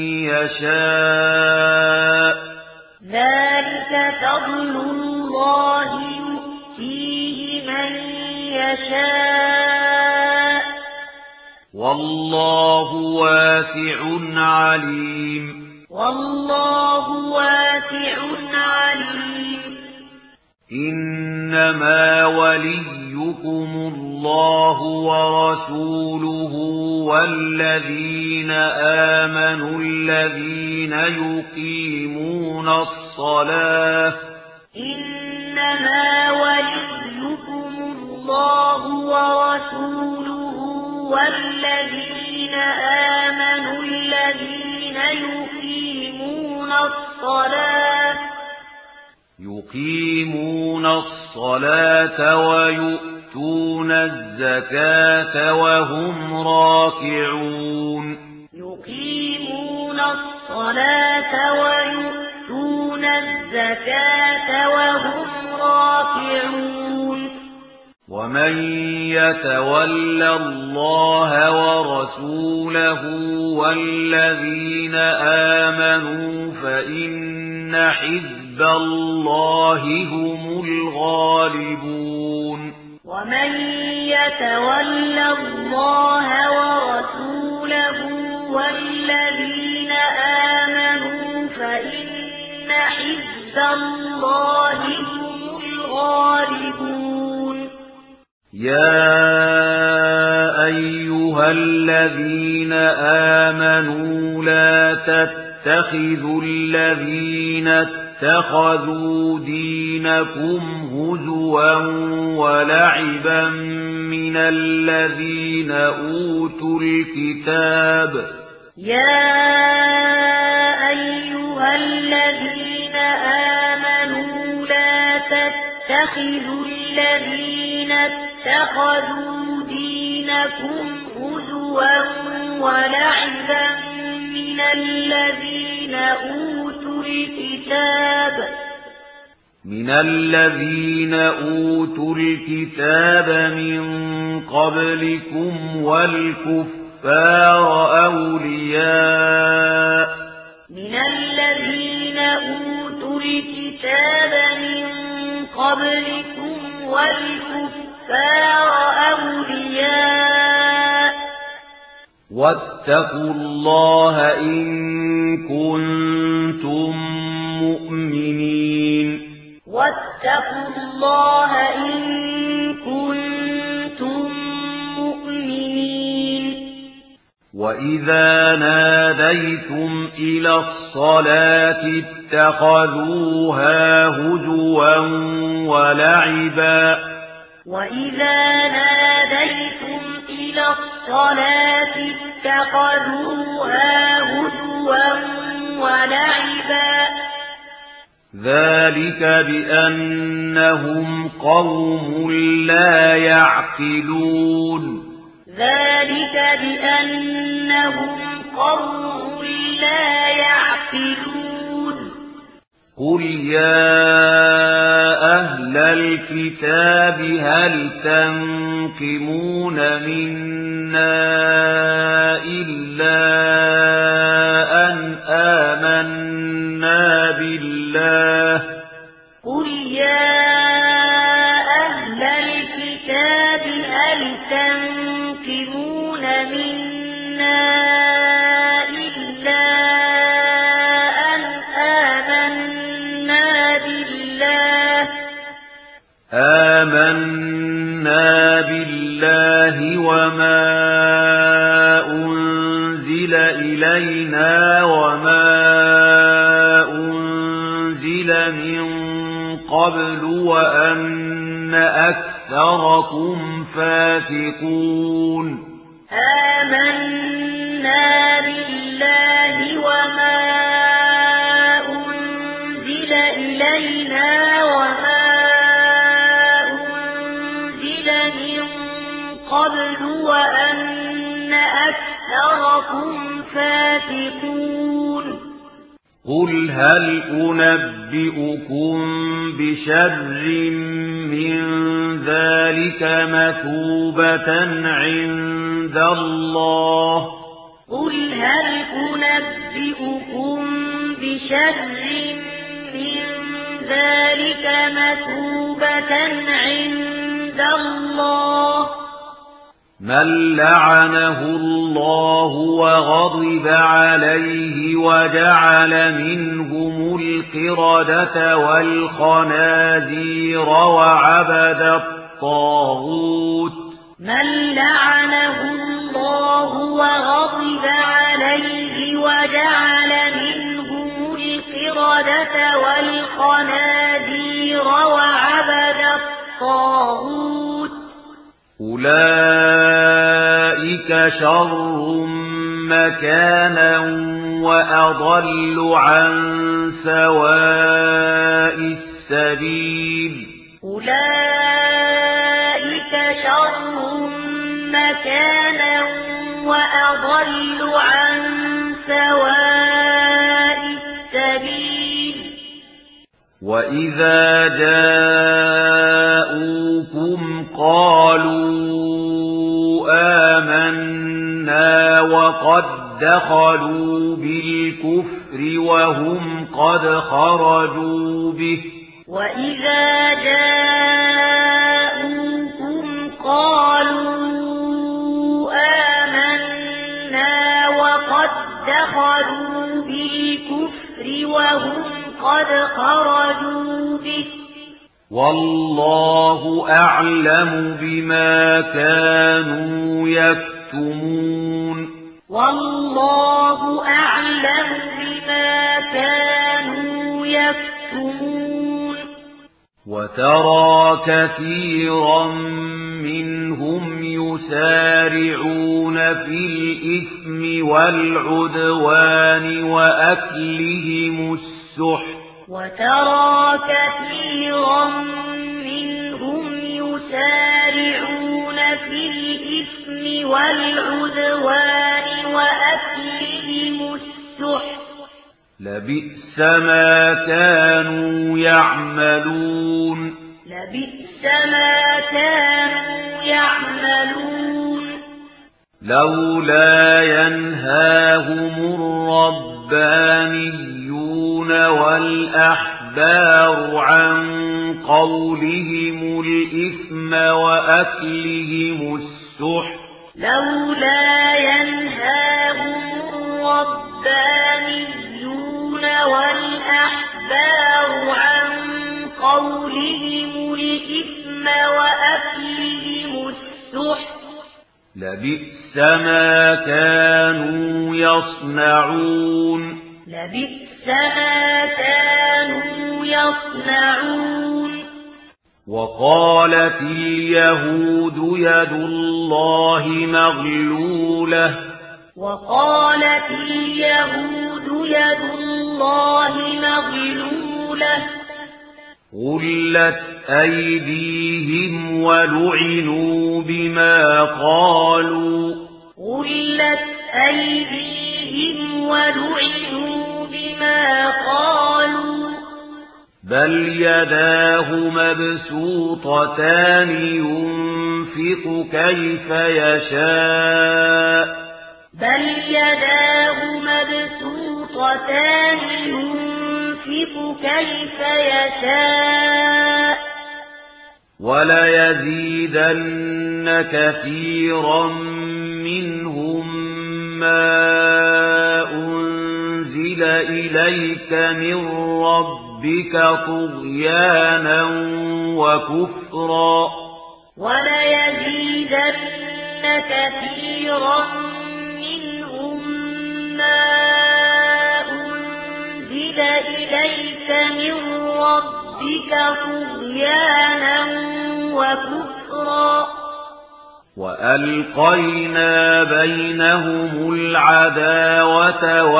يشاء ذلك فضل الله يؤتيه من يشاء والله واسع عليم والله واسع عليم إنما وليكم الله ورسوله والذين آمنوا الذين يقيمون الصلاة إنما وليكم الله ورسوله والذين آمنوا الذين يقيمون الصلاة يقيمون الصلاة ويؤتون الزكاة وهم راكعون يقيمون الصلاة ويؤتون الزكاة وهم راكعون ومن يتول الله ورسوله والذين آمنوا فإن حزب الله هم الغالبون ومن يتول الله ورسوله والذين آمنوا فإن حزب الله هم الغالبون يا أيها الذين آمنوا لا تتخذوا الذين اتخذوا دينكم هزوا ولعبا من الذين أوتوا الكتاب يا أيها الذين آمنوا لا تتخذوا الذين اتخذوا دينكم هزوا ولعبا من الذين أوتوا الكتاب من الذين أوتوا الكتاب من قبلكم والكفار أولياء من الذين أوتوا الكتاب من قبلكم والكفار أولياء واتقوا الله إن كنتم مؤمنين واتقوا الله إن كنتم مؤمنين وإذا ناديتم إلى الصلاة اتخذوها هزوا ولعبا وإذا ناديتم إلى الصلاة اتخذوها هزوا ولعبا ذلك بأنهم قوم لا يعقلون ذلك بأنهم قوم لا يعقلون قل يا أهل الكتاب هل تنقمون منا إلا أن آمنا بالله قل يا أهل الكتاب هل تنقمون منا إلا أن آمنا بالله آمنا بالله وما أنزل إلينا وما أنزل من قبل وأن أكثركم فاسقون آمنا بالله وما أنزل إلينا وما أنزل من قبل وأن أكثركم فاسقون قل هل أنبئكم بشر من ذلك مثوبة عند الله قل هل أنبئكم بشر من ذلك مثوبة عند الله من لعنه الله وغضب عليه وجعل منهم القردة والخنازير وعبد الطاغوت من لعنه الله وغضب عليه وجعل منهم القردة والخنازير وعبد الطاغوت أولئك أولئك شر مكانا وأضل عن سواء السبيل أولئك شر مكانا وأضل عن سواء السبيل وإذا جاءوكم قالوا آمنا وقد دخلوا بالكفر وهم قد خرجوا به وإذا جاءوكم قالوا آمنا وقد دخلوا بالكفر وهم قد خرجوا به والله أعلم بما كانوا يكتمون والله أعلم بما كانوا يكتمون وترى كثيرا منهم يسارعون في الإثم والعدوان وأكلهم السحت وترى كثيرا منهم يسارعون في الإثم والعدوان وأكلهم السحت لبئس ما كانوا يعملون لبئس ما كانوا يعملون لولا ينهاهم الربانيون والأحبار عن قولهم الإثم وأكلهم السحت لولا ينهاهم الربانيون والأحبار عن قولهم الإثم وأكلهم السحت لبئس ما كانوا يصنعون لبئس ما كانوا يصنعون وقالت اليهود يد الله مغلولة وقالت اليهود يد الله مغلولة غلت أيديهم ولعنوا بما قالوا غلت أيديهم ولعنوا بما قالوا بل يداه مبسوطتان ينفق كيف يشاء بل يداه مبسوطتان ينفق كيف يشاء وليزيدن كثيرا منهم ما أنزل إليك من ربك طغيانا وكفرا وليزيدن كثيرا منهم ما أنزل إليك من ربك طغيانا وكفرا وألقينا بينهم العداوة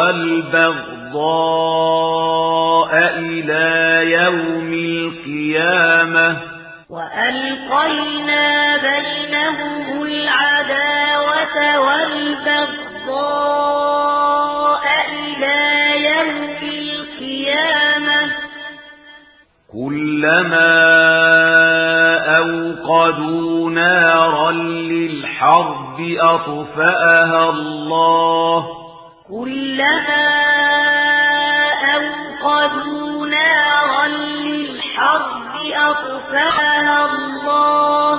والبغضاء إلى يوم القيامة وألقينا بينهم العداوة والبغضاء إلى يوم القيامة كلما أوقدوا نارا للحرب أطفأها الله كلما أوقدوا نارا للحرب أطفأها الله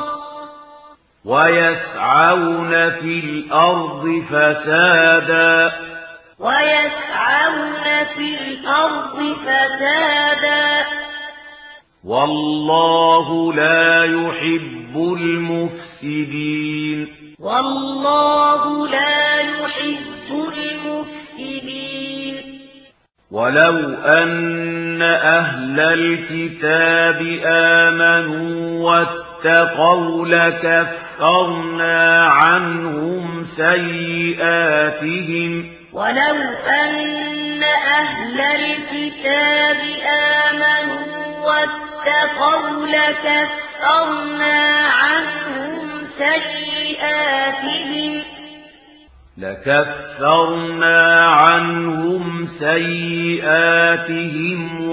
ويسعون في الأرض فسادا ويسعون في الأرض فسادا والله لا يحب المفسدين والله لا يحب المفسدين ولو أن أهل الكتاب آمنوا واتقوا لكفرنا عنهم سيئاتهم ولو أن أهل الكتاب آمنوا واتقوا لكفرنا عنهم سيئاتهم لكفرنا عنهم سيئاتهم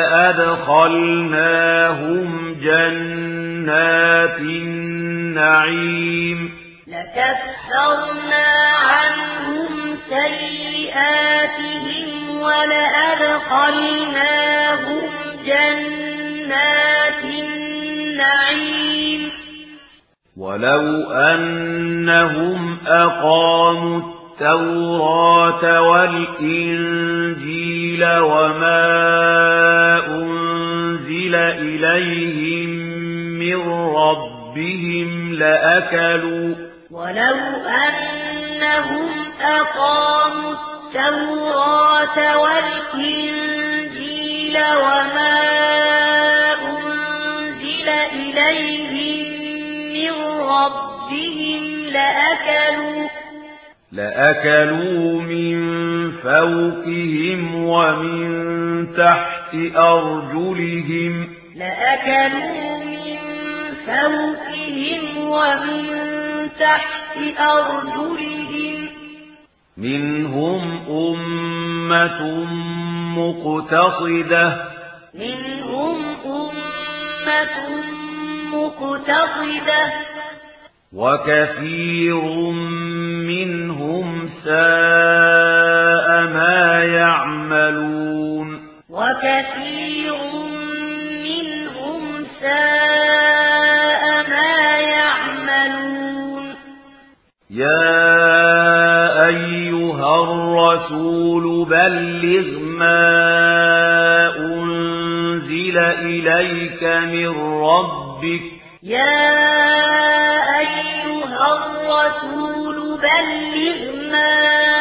ولأدخلناهم جنات النعيم لكفرنا عنهم سيئاتهم ولأدخلناهم جنات النعيم ولو أنهم أقاموا التوراة والإنجيل وما أنزل إليهم من ربهم لأكلوا ولو أنهم أقاموا التوراة والإنجيل وما أنزل إليهم من ربهم لأكلوا لأكلوا من فوقهم ومن تحت أرجلهم لأكلوا من فوقهم ومن تحت أرجلهم منهم أمة مقتصدة منهم أمة مقتصدة وكثير منهم ساء ما يعملون وكثير منهم ساء ما يعملون يا أيها الرسول بلغ ما أنزل إليك من ربك يا أيها الرسول بلغ ما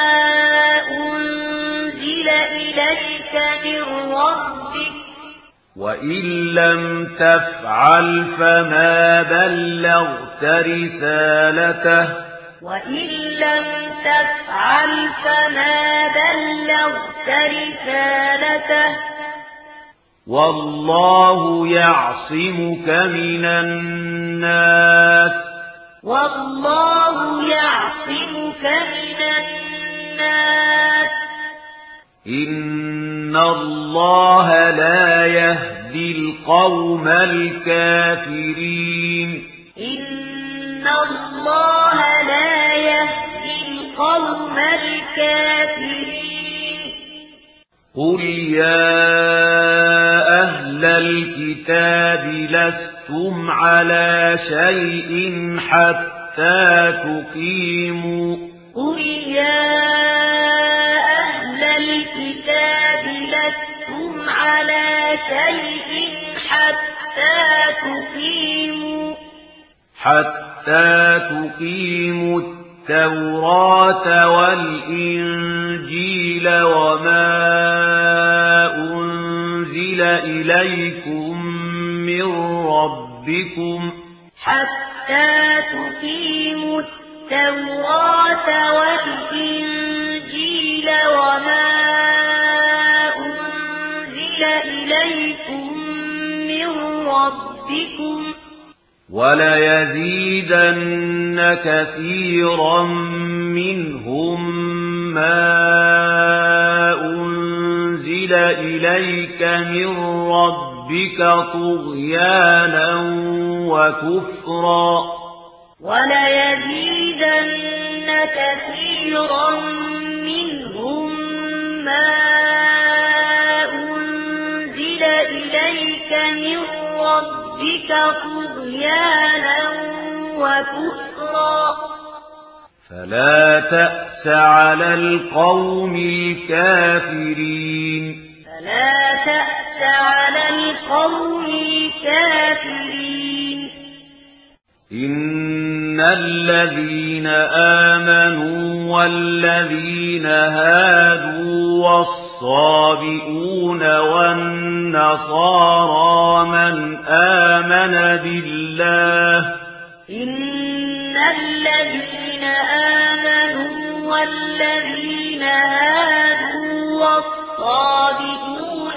أنزل إليك من ربك وإن لم تفعل فما بلغت رسالته وإن لم تفعل فما بلغت رسالته والله يعصمك من الناس والله يعصمك من الناس إن الله لا يهدي القوم الكافرين إن الله لا يهدي القوم الكافرين قل يا أهل الكتاب لستم على شيء حتى تقيموا قل يا أهل الكتاب لستم على شيء حتى تقيموا حتى تقيموا التوراة والإنجيل وما أنزل إليكم من ربكم حتى تقيموا التوراة والإنجيل وما أنزل إليكم من ربكم وليزيدن كثيرا منهم ما أنزل إليك من ربك طغيانا وكفرا وليزيدن كثيرا منهم ما أنزل إليك من ربك طغيانا وكفرا فلا تأس على القوم الكافرين فلا تأس على القوم الكافرين إن الذين آمنوا والذين هادوا والصابئون والنصارى من آمن بالله إن الذين آمنوا والذين هادوا والصابئون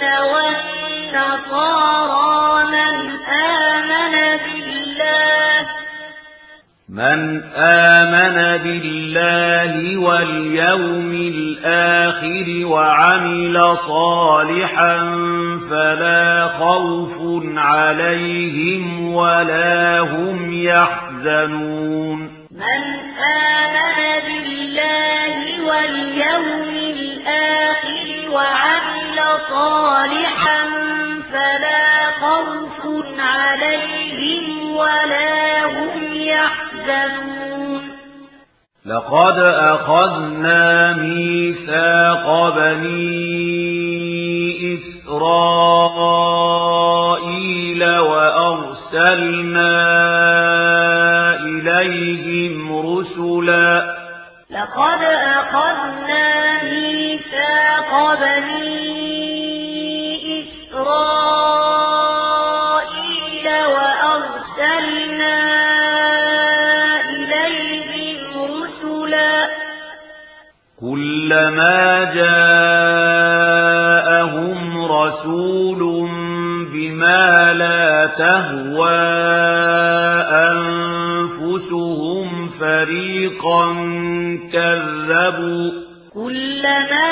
والنصارى من آمن بالله من آمن بالله واليوم الآخر وعمل صالحا فلا خوف عليهم ولا هم يحزنون من آمن بالله واليوم الآخر وعمل صالحا فلا خوف عليهم ولا هم يحزنون لقد أخذنا ميثاق بني إسرائيل وأرسلنا إليهم رسلا لقد أخذنا ميثاق بني إسرائيل وأرسلنا إليهم رسلا كلما جاءهم رسول بما لا تهوى أنفسهم فريقا كذبوا كلما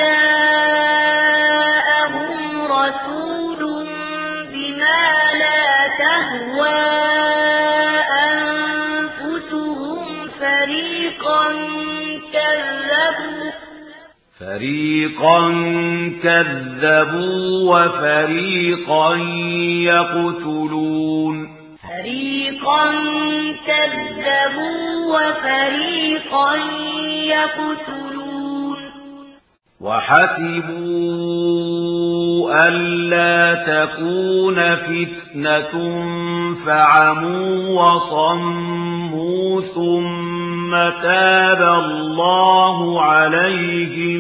جاءهم رسول بما لا تهوى أنفسهم فريقا كذبوا فريقا كذبوا وفريقا يقتلون فريقا كذبوا وفريقا يقتلون وحسبوا ألا تكون فتنة فعموا وصموا ثم تاب الله عليهم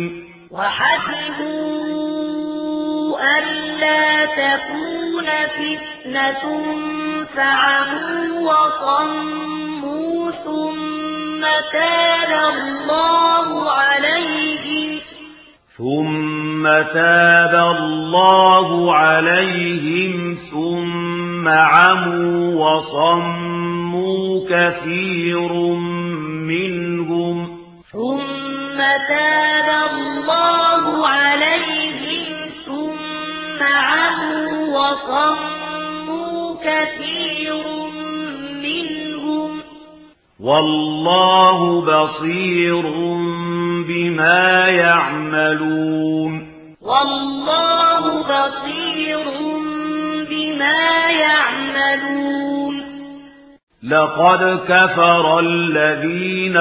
وحسبوا ألا تكون فتنة فعموا وصموا ثم تاب الله عليهم ثم تاب الله عليهم ثم عموا وصموا كثير منهم ثم تاب الله عليهم ثم عموا وصموا كثير منهم والله بصير بما يعملون والله بصير بما يعملون لقد كفر الذين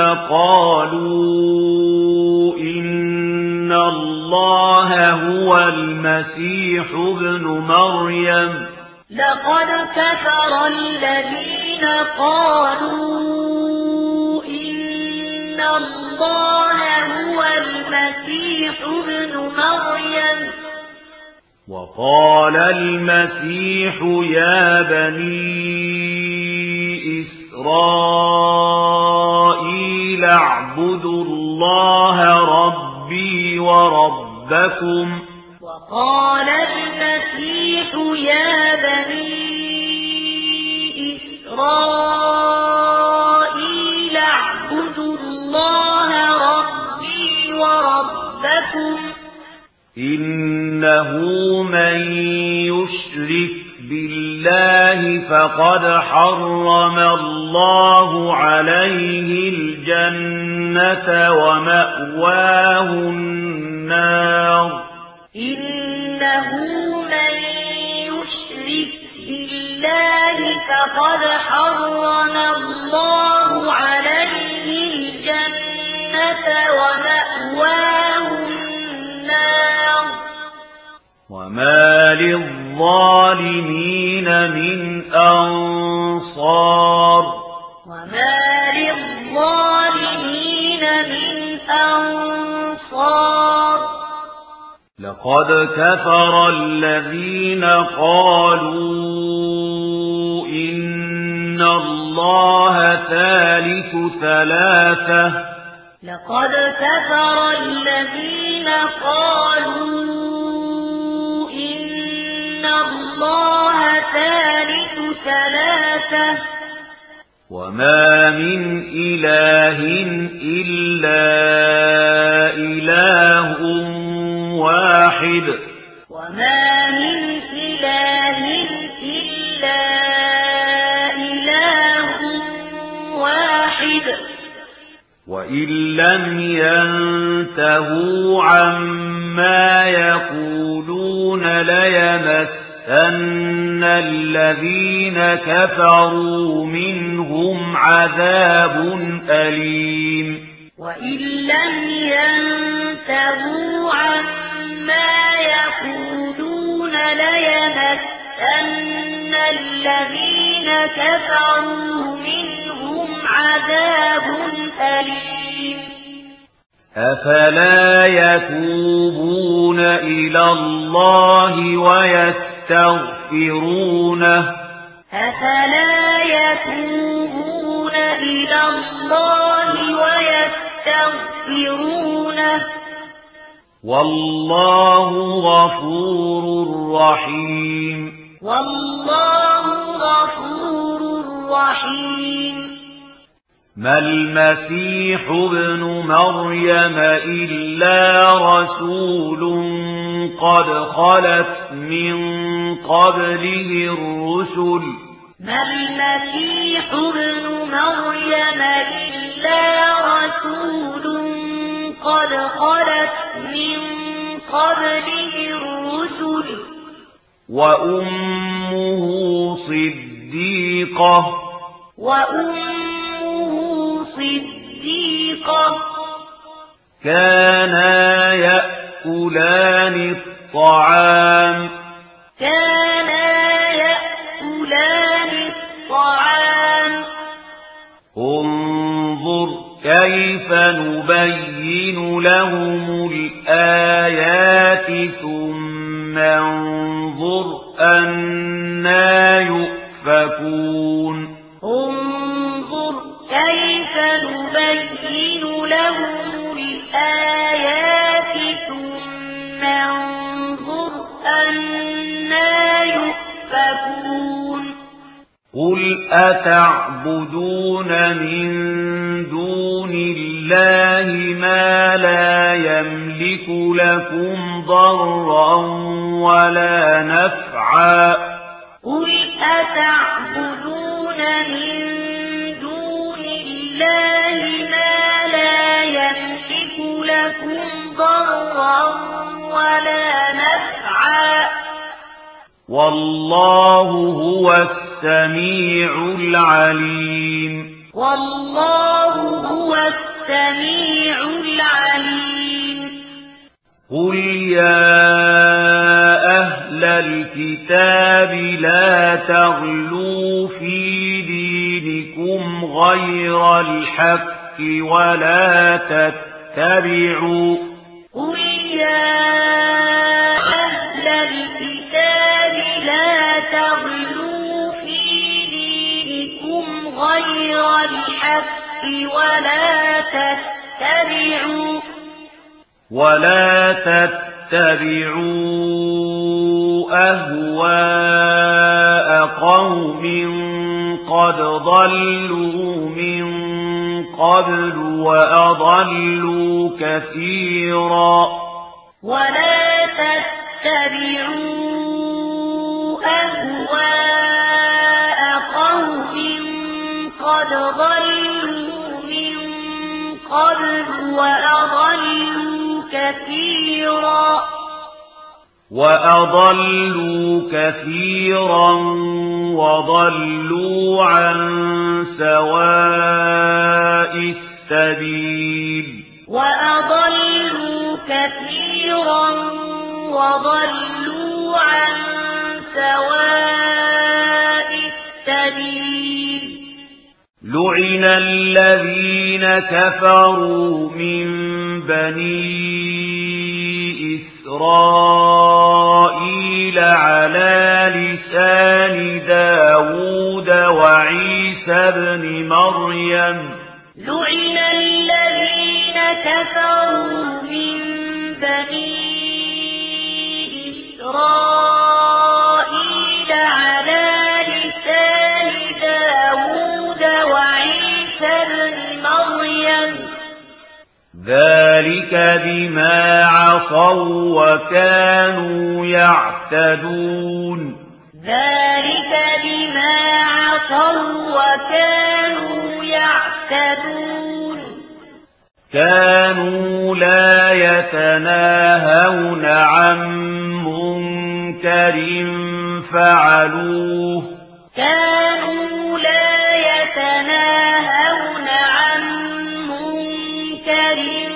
قالوا إن الله هو المسيح ابن مريم لقد كفر الذين قالوا إن الله هو المسيح ابن مريم وقال المسيح يا بني إسرائيل اعبدوا الله ربي وربكم وقال المسيح يا بني إسرائيل اعبدوا الله ربي وربكم إنه من يشرك بالله فقد حرم الله عليه الجنة ومأواه النار إنه من يشرك بالله فقد حرم الله عليه الجنة ومأواه النار وما للظالمين من أنصار وما للظالمين من أنصار لقد كفر الذين قالوا إن الله ثالث ثلاثة لقد كفر الذين قالوا إن الله ثالث ثلاثة وما من إله إلا إله واحد وما من إله إلا إله واحد وإن لم ينتهوا عما يقولون ليمسن الذين كفروا منهم عذاب أليم وإن لم ينتهوا عما يقولون ليمسن الذين كفروا منهم عذاب أليم أفلا يتوبون إلى الله ويستغفرونه أفلا يتوبون إلى الله ويستغفرونه والله غفور رحيم والله غفور رحيم ما المسيح ابن مريم إلا رسول قد خلت من قبله الرسل ما المسيح ابن مريم إلا رسول قد خلت من قبله الرسل وأمه صديقة وأمه صديقة كانا يأكلان الطعام كانا يأكلان الطعام انظر كيف نبين لهم الآيات ثم انظر أنا يؤفكون انظر كيف نبين لهم الآيات ثم انظر أنا يؤفكون قل أتعبدون من دون الله ما لا يملك لكم ضرا ولا نفعا قل أتعبدون من دون الله ما لا يملك لكم ضرا ولا نفعا والله هو السميع العليم والله هو السميع العليم قل يا أهل الكتاب لا تغلوا في دينكم غير الحق ولا تتبعوا قل يا أهل الكتاب لا تغلوا في دينكم غير الحق ولا تتبعوا ولا تتبعوا أهواء قوم قد ضلوا من قبل وأضلوا كثيرا ولا تتبعوا أهواء قوم قد ضلوا من قبل وأضلوا كثيرا وأضلوا كثيرا وضلوا عن سواء السبيل وأضلوا كثيرا وضلوا عن سواء السبيل لعن الذين كفروا من بني إسرائيل على لسان داود وعيسى بن مريم لعن الذين كفروا من بني إسرائيل على لسان داود وعيسى بن مريم ذلك بما عصوا وكانوا يعتدون ذلك بما عصوا وكانوا يعتدون كانوا لا يتناهون عن منكر فعلوه كانوا لا يتناهون عن منكر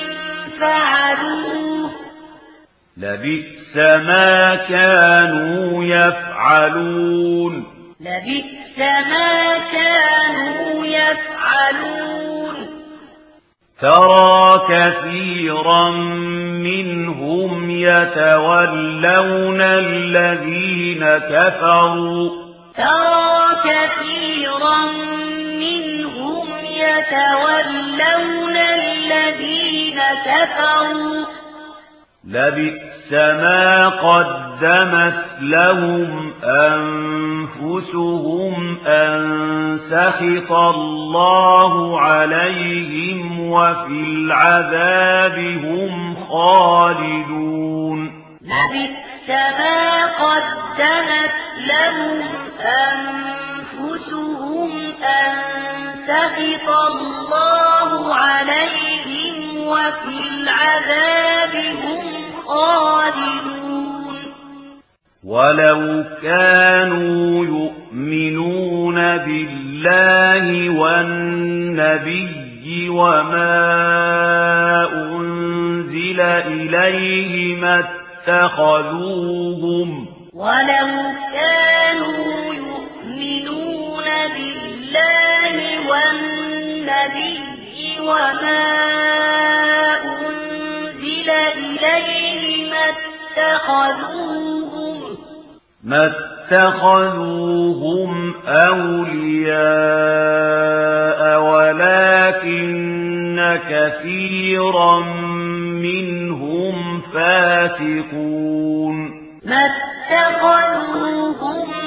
فعلوه لبئس ما كانوا يفعلون لبئس ما كانوا يفعلون ترى كثيرا منهم يتولون الذين كفروا ترى كثيرا منهم يتولون الذين كفروا لبئس ما قدمت لهم أنفسهم أن سخط الله عليهم وفي العذاب هم خالدون لبئس ما قدمت لهم أنفسهم أن سخط الله عليهم وفي العذاب هم خالدون ولو كانوا يؤمنون بالله والنبي وما أنزل إليه ما اتخذوهم ولو كانوا يؤمنون بالله والنبي وما أنزل إليه ما اتخذوهم ما اتخذوهم أولياء ولكن كثيرا منهم فاسقون ما اتخذوهم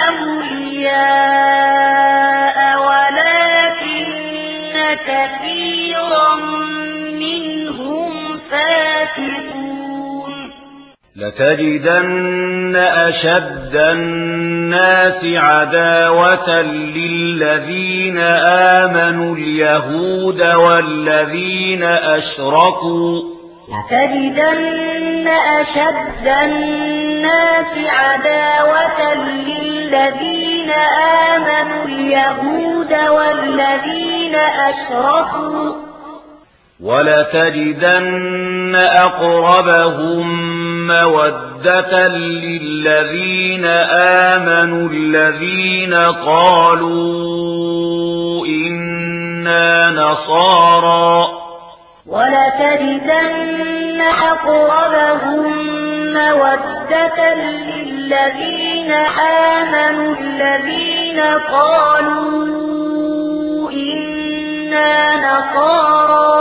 أولياء ولكن كثيرا منهم فاسقون لتجدن أشد الناس عداوة للذين آمنوا اليهود والذين أشركوا لتجدن أشد الناس عداوة للذين آمنوا اليهود والذين أشركوا ولتجدن أقربهم مودة للذين آمنوا الذين قالوا إنا نصارى ولتجدن أقربهم مودة للذين آمنوا الذين قالوا إنا نصارى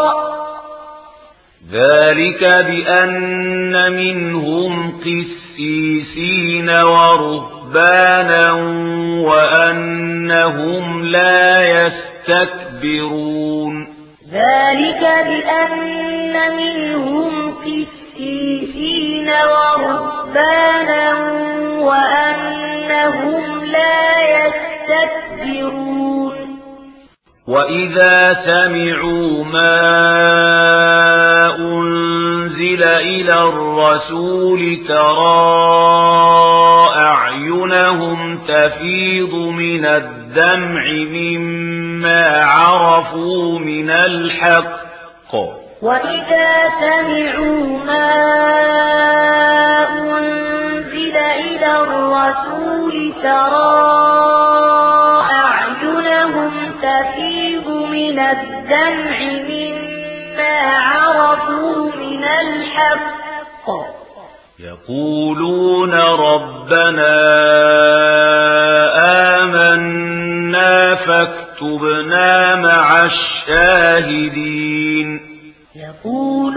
ذلك بأن منهم قسيسين ورهبانا وأنهم لا يستكبرون ذلك بأن منهم قسيسين ورهبانا وأنهم لا يستكبرون وإذا سمعوا ما أنزل إلى الرسول ترى أعينهم تفيض من الدمع مما عرفوا من الحق وإذا سمعوا ما أنزل إلى الرسول ترى أعينهم تفيض من الدمع مما عرفوا من الحق يقولون ربنا آمنا فاكتبنا مع الشاهدين يقولون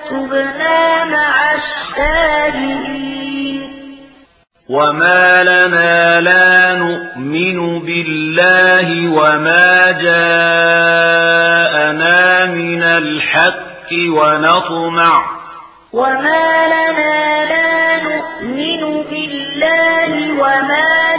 فاكتبنا مع الشاهدين وما لنا لا نؤمن بالله وما جاءنا من الحق ونطمع وما لنا لا نؤمن بالله وما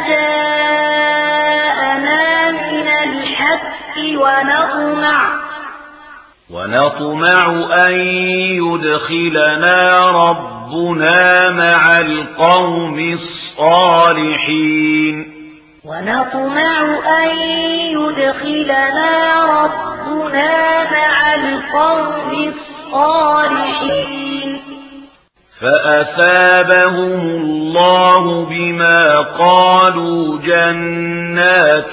جاءنا من الحق ونطمع ونطمع أن يدخلنا ربنا مع القوم الصالحين ونطمع أن يدخلنا ربنا مع القوم الصالحين فأثابهم الله بما قالوا جنات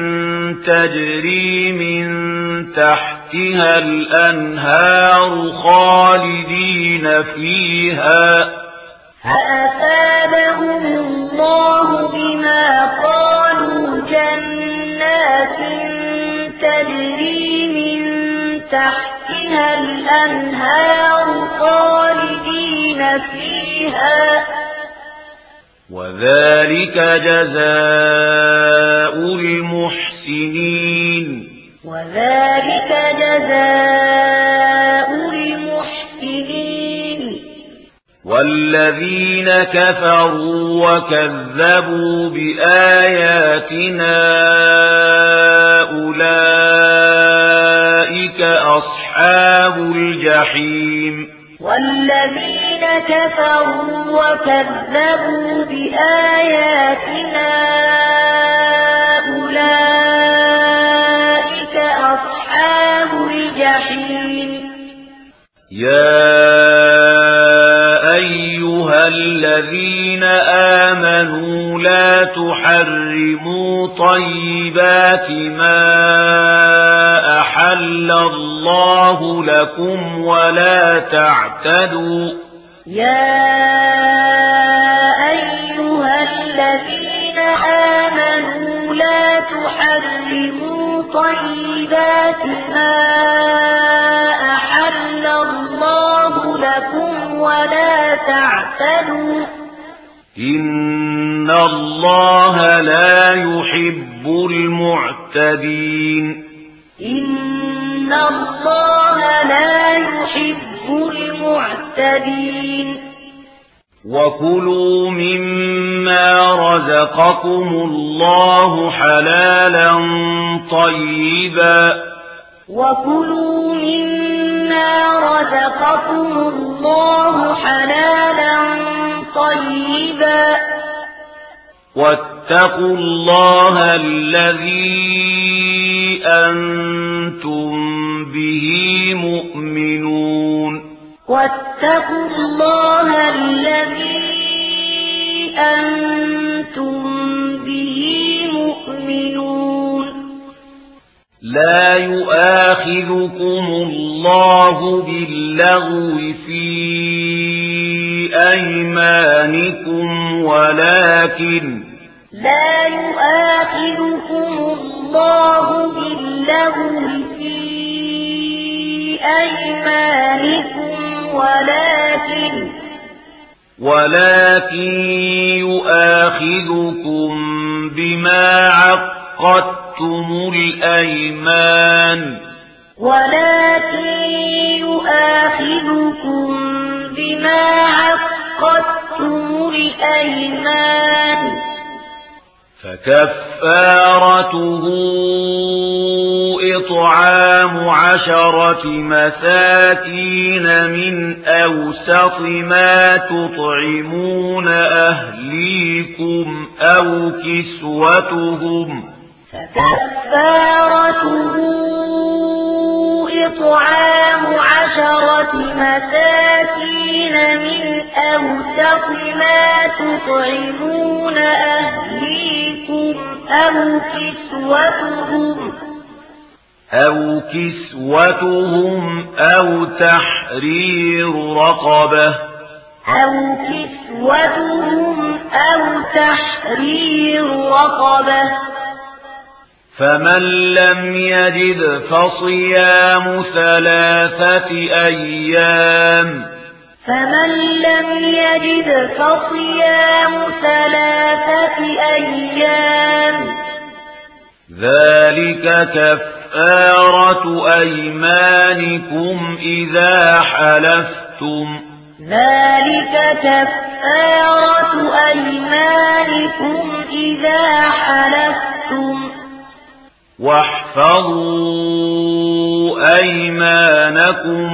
تجري من تحتها الأنهار خالدين فيها فأثابهم الله بما قالوا جنات تجري من تحتها الأنهار خالدين فيها وذلك جزاء المحسنين وذلك جزاء المحسنين والذين كفروا وكذبوا بآياتنا أولئك أصحاب الجحيم والذين كفروا وكذبوا بآياتنا أولئك أصحاب الجحيم يا أيها الذين آمنوا لا تحرموا طيبات ما أحل الله لكم ولا تعتدوا يا أيها الذين آمنوا لا تحرموا طيبات ما أحل الله لكم ولا تعتدوا إن الله لا يحب المعتدين إن الله لا يحب المعتدين وكلوا مما رزقكم الله حلالا طيبا وكلوا مما رزقكم الله حلالا طيبا واتقوا الله الذي أنتم به مؤمنون واتقوا الله الذي أنتم به مؤمنون لا يؤاخذكم الله باللغو في أيمانكم ولكن لا يؤاخذكم الله باللغو في أيمانكم ولكن ولكن يؤاخذكم بما عقدتم الأيمان ولكن يؤاخذكم بما عقدتم الأيمان فكفارته إطعام عشرة مساكين من أوسط ما تطعمون أهليكم أو كسوتهم فكفارته إطعام عشرة مساكين من أوسط ما تطعمون أهليكم أو كسوتهم أو كسوتهم أو تحرير رقبة أو كسوتهم أو تحرير رقبة فمن لم يجد فصيام ثلاثة أيام فمن لم يجد فصيام ثلاثة أيام ذلك كفارة أيمانكم إذا حلفتم ذلك كفارة أيمانكم إذا حلفتم واحفظوا أيمانكم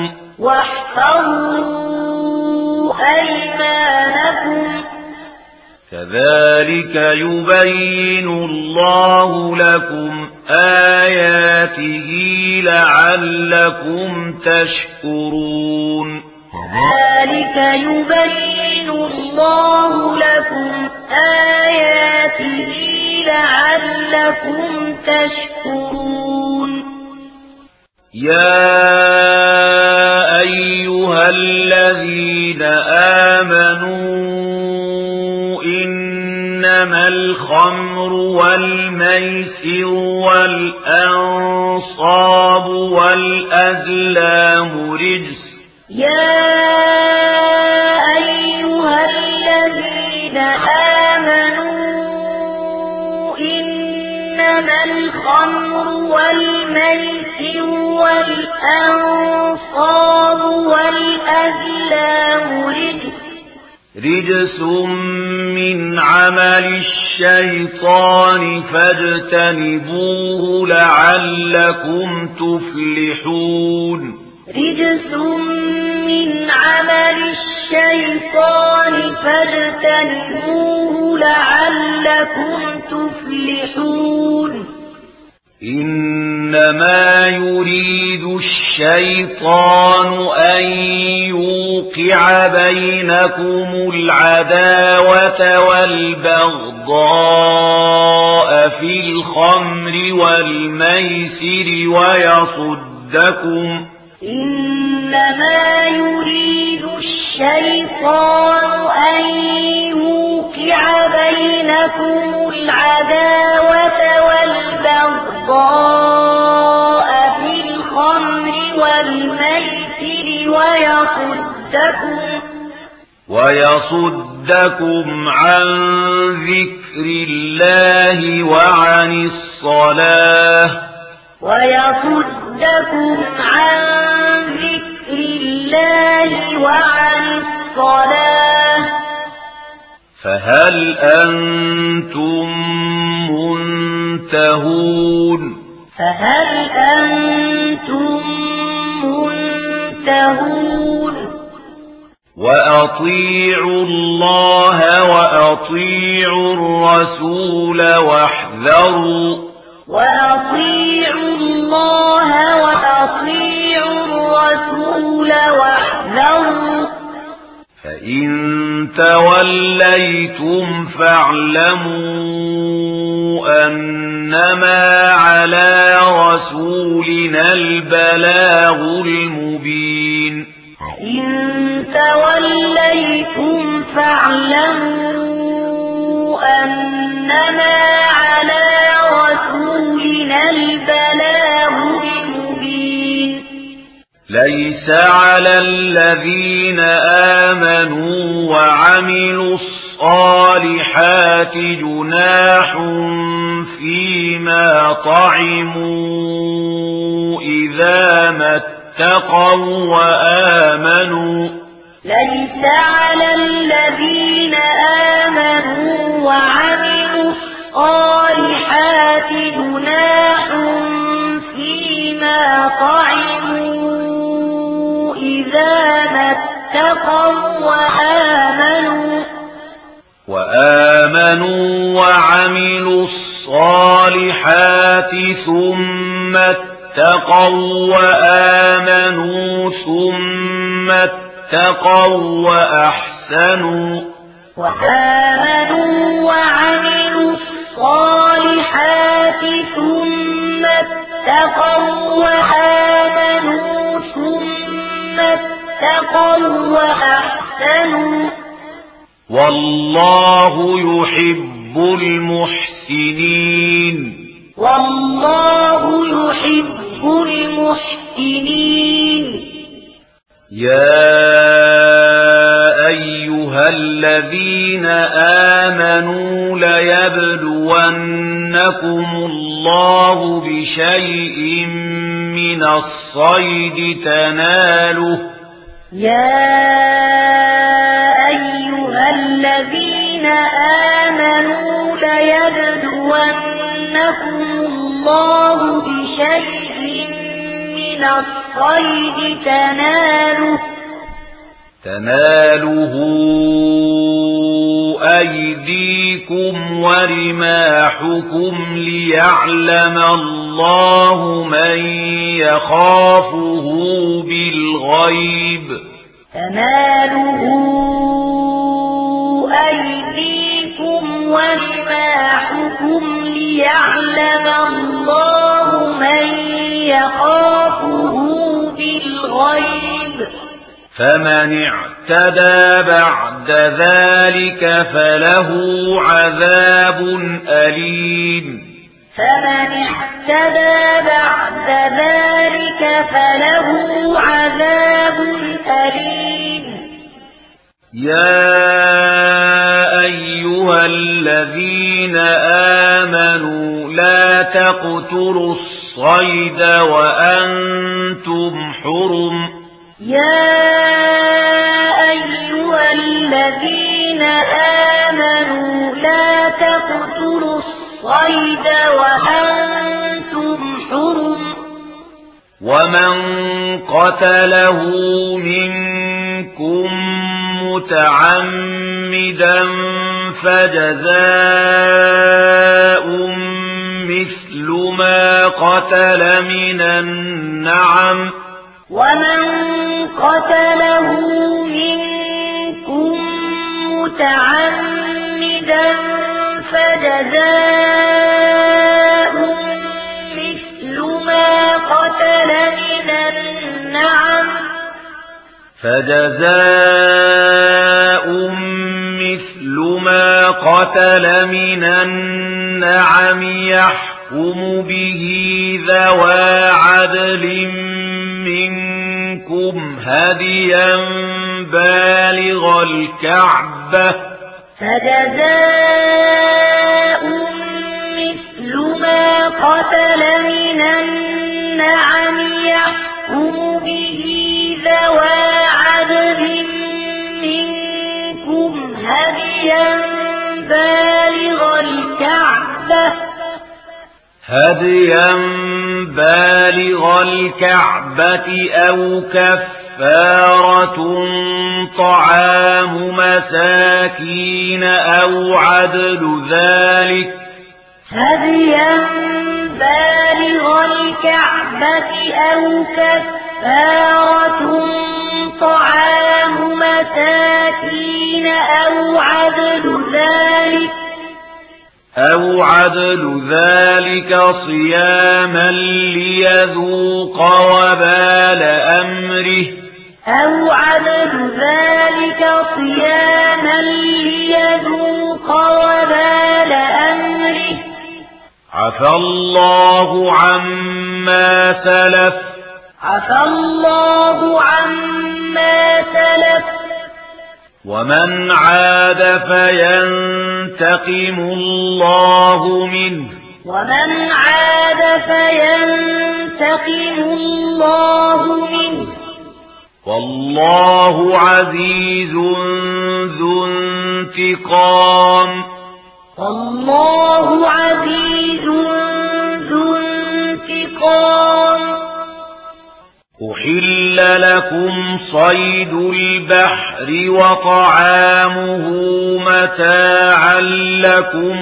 واحفظوا أيمانكم كذلك يبين الله لكم آياته لعلكم تشكرون كذلك يبين الله لكم آياته لعلكم تشكرون يا أيها الذين آمنوا إنما الخمر والميسر والأنصاب والأزلام رجس يا أيها الذين آمنوا إنما الخمر والميسر والأنصاب والأزلام رجس رجس من عمل الشيطان فاجتنبوه لعلكم تفلحون رجس من عمل الشيطان فاجتنبوه لعلكم تفلحون إنما يريد الشيطان أن يوقع بينكم العداوة والبغضاء في الخمر والميسر ويصدكم إنما يريد الشيطان أن يوقع بينكم العداوة والبغضاء في الخمر والميسر ويصدكم ويصدكم عن ذكر الله وعن الصلاة ويصدكم عن ذكر الله وعن الصلاة فهل أنتم منتهون فهل أنتم منتهون وأطيعوا الله وأطيعوا الرسول واحذروا وأطيعوا الله وأطيعوا الرسول واحذروا فإن توليتم فاعلموا أنما على رسولنا البلاغ المبين فإن توليتم فاعلموا أنما على رسولنا البلاغ المبين ليس على الذين آمنوا وعملوا الصالحات جناح فيما طعموا إذا ما اتقوا وآمنوا ليس على الذين آمنوا وعملوا الصالحات جناح فيما طعموا إذا ما اتقوا وآمنوا وآمنوا وعملوا الصالحات ثم اتقوا وآمنوا ثم اتقوا وأحسنوا وآمنوا وعملوا الصالحات ثم اتقوا وآمنوا ثم اتقوا وأحسنوا والله يحب المحسنين والله يحب المحسنين. يا أيها الذين آمنوا ليبلونكم الله بشيء من الصيد تناله يا أيها الذين آمنوا ليبلونكم الله بشيء من الصيد تناله تناله أيديكم ورماحكم ليعلم الله من يخافه بالغيب تناله أيديكم ورماحكم ليعلم الله من يخافه بالغيب. فمن اعتدى بعد ذلك فله عذاب أليم. فمن اعتدى بعد ذلك فله عذاب أليم. يا أيها الذين آمنوا لا تقتلوا الصيد وأنتم حرم. يا أيها الذين آمنوا لا تقتلوا الصيد وأنتم حرم. ومن قتله منكم متعمدا فجزاء مثل ما قتل من النعم. ومن قتله منكم متعمدا فجزاء مثل ما قتل من النعم فجزاء مثل ما قتل من النعم يحكم به ذوى عدل منكم هديا بالغ الكعبة. فجزاء مثل ما قتل من النعم يحكم به ذوى عدل منكم هديا بالغ الكعبة هديا بالغ الكعبة أو كفارة طعام مساكين أو عدل ذلك هديا بالغ الكعبة أو كفارة طعام مساكين أو عدل ذلك أو عدل ذلك صياما ليذوق وبال أمره أو عدل ذلك صياما ليذوق وبال أمره. عفى الله عما سلف عفى الله عما سلف ومن عاد فينتقم الله منه ومن عاد فينتقم الله منه. والله عزيز ذو انتقام. والله عزيز ذو انتقام. أحل لكم صيد البحر وطعامه متاعا لكم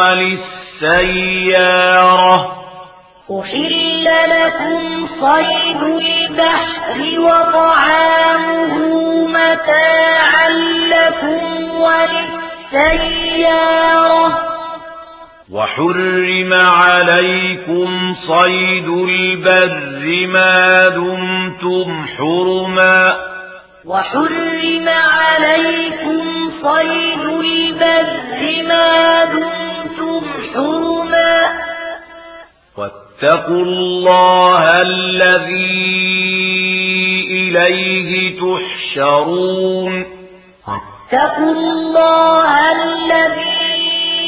وللسيارة. أحل لكم صيد البحر وطعامه متاعا لكم وللسيارة. وحرم عليكم صيد البر ما دمتم حرما. وحرم عليكم صيد البر ما دمتم حرما. واتقوا الله الذي إليه تحشرون واتقوا الله الذي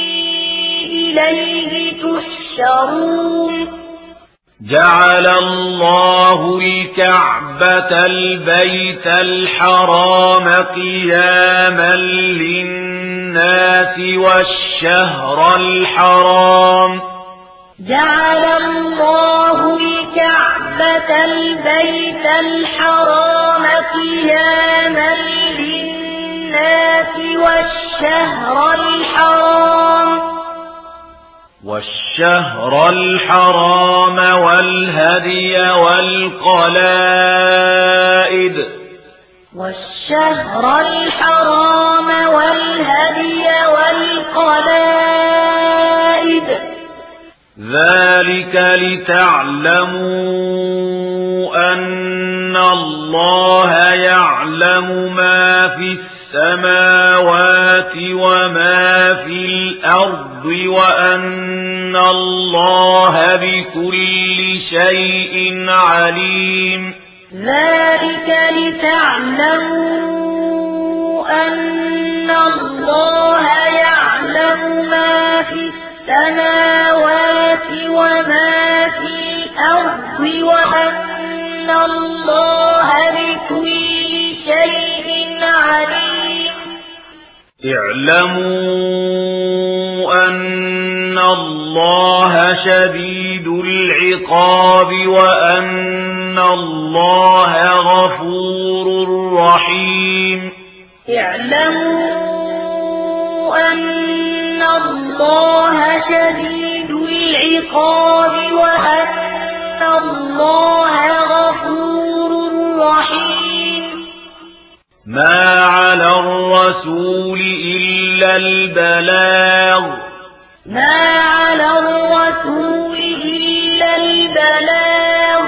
إليه تحشرون جعل الله الكعبة البيت الحرام قياما للناس والشهر الحرام جعل الله الكعبة البيت الحرام قياما للناس والشهر الحرام والشهر الحرام والهدي والقلائد والشهر الحرام والهدي والقلائد ذلك لتعلموا أن الله يعلم ما في السماوات وما في الأرض وأن الله بكل شيء عليم ذلك لتعلموا أن الله يعلم ما في السماوات وما في الأرض وأن الله بكل شيء عليم اعلموا أن الله شديد العقاب وأن الله غفور رحيم اعلموا أن الله شديد العقاب وأن الله غفور رحيم ما على الرسول إلا البلاغ ما على الرسول إلا البلاغ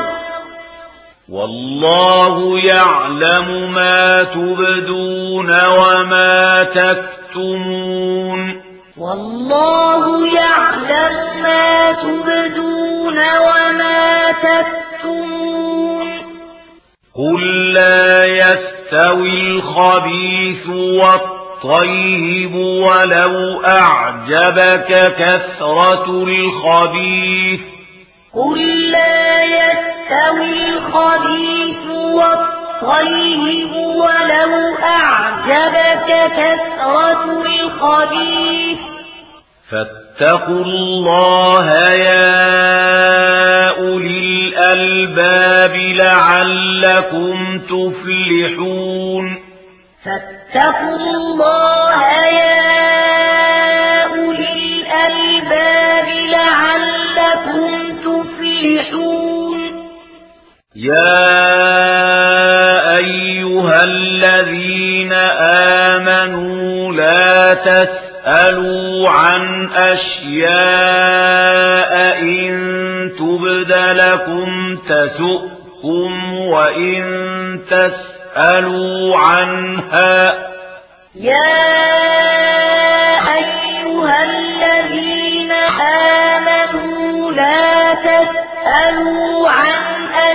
والله يعلم ما تبدون وما تكتمون والله يعلم ما تبدون وما تكتمون قل لا يستوي الخبيث والطيب ولو أعجبك كثرة الخبيث قل لا يستوي الخبيث والطيب ولو أعجبك كثرة الخبيث فاتقوا الله يا أولي الألباب لعلكم تفلحون فاتقوا الله يا أولي الألباب لعلكم تفلحون يا أيها الذين آمنوا لا تسألوا عن أشياء إن تبد لكم تسؤكم وإن تسألوا عنها يا أيها الذين آمنوا لا تسألوا عن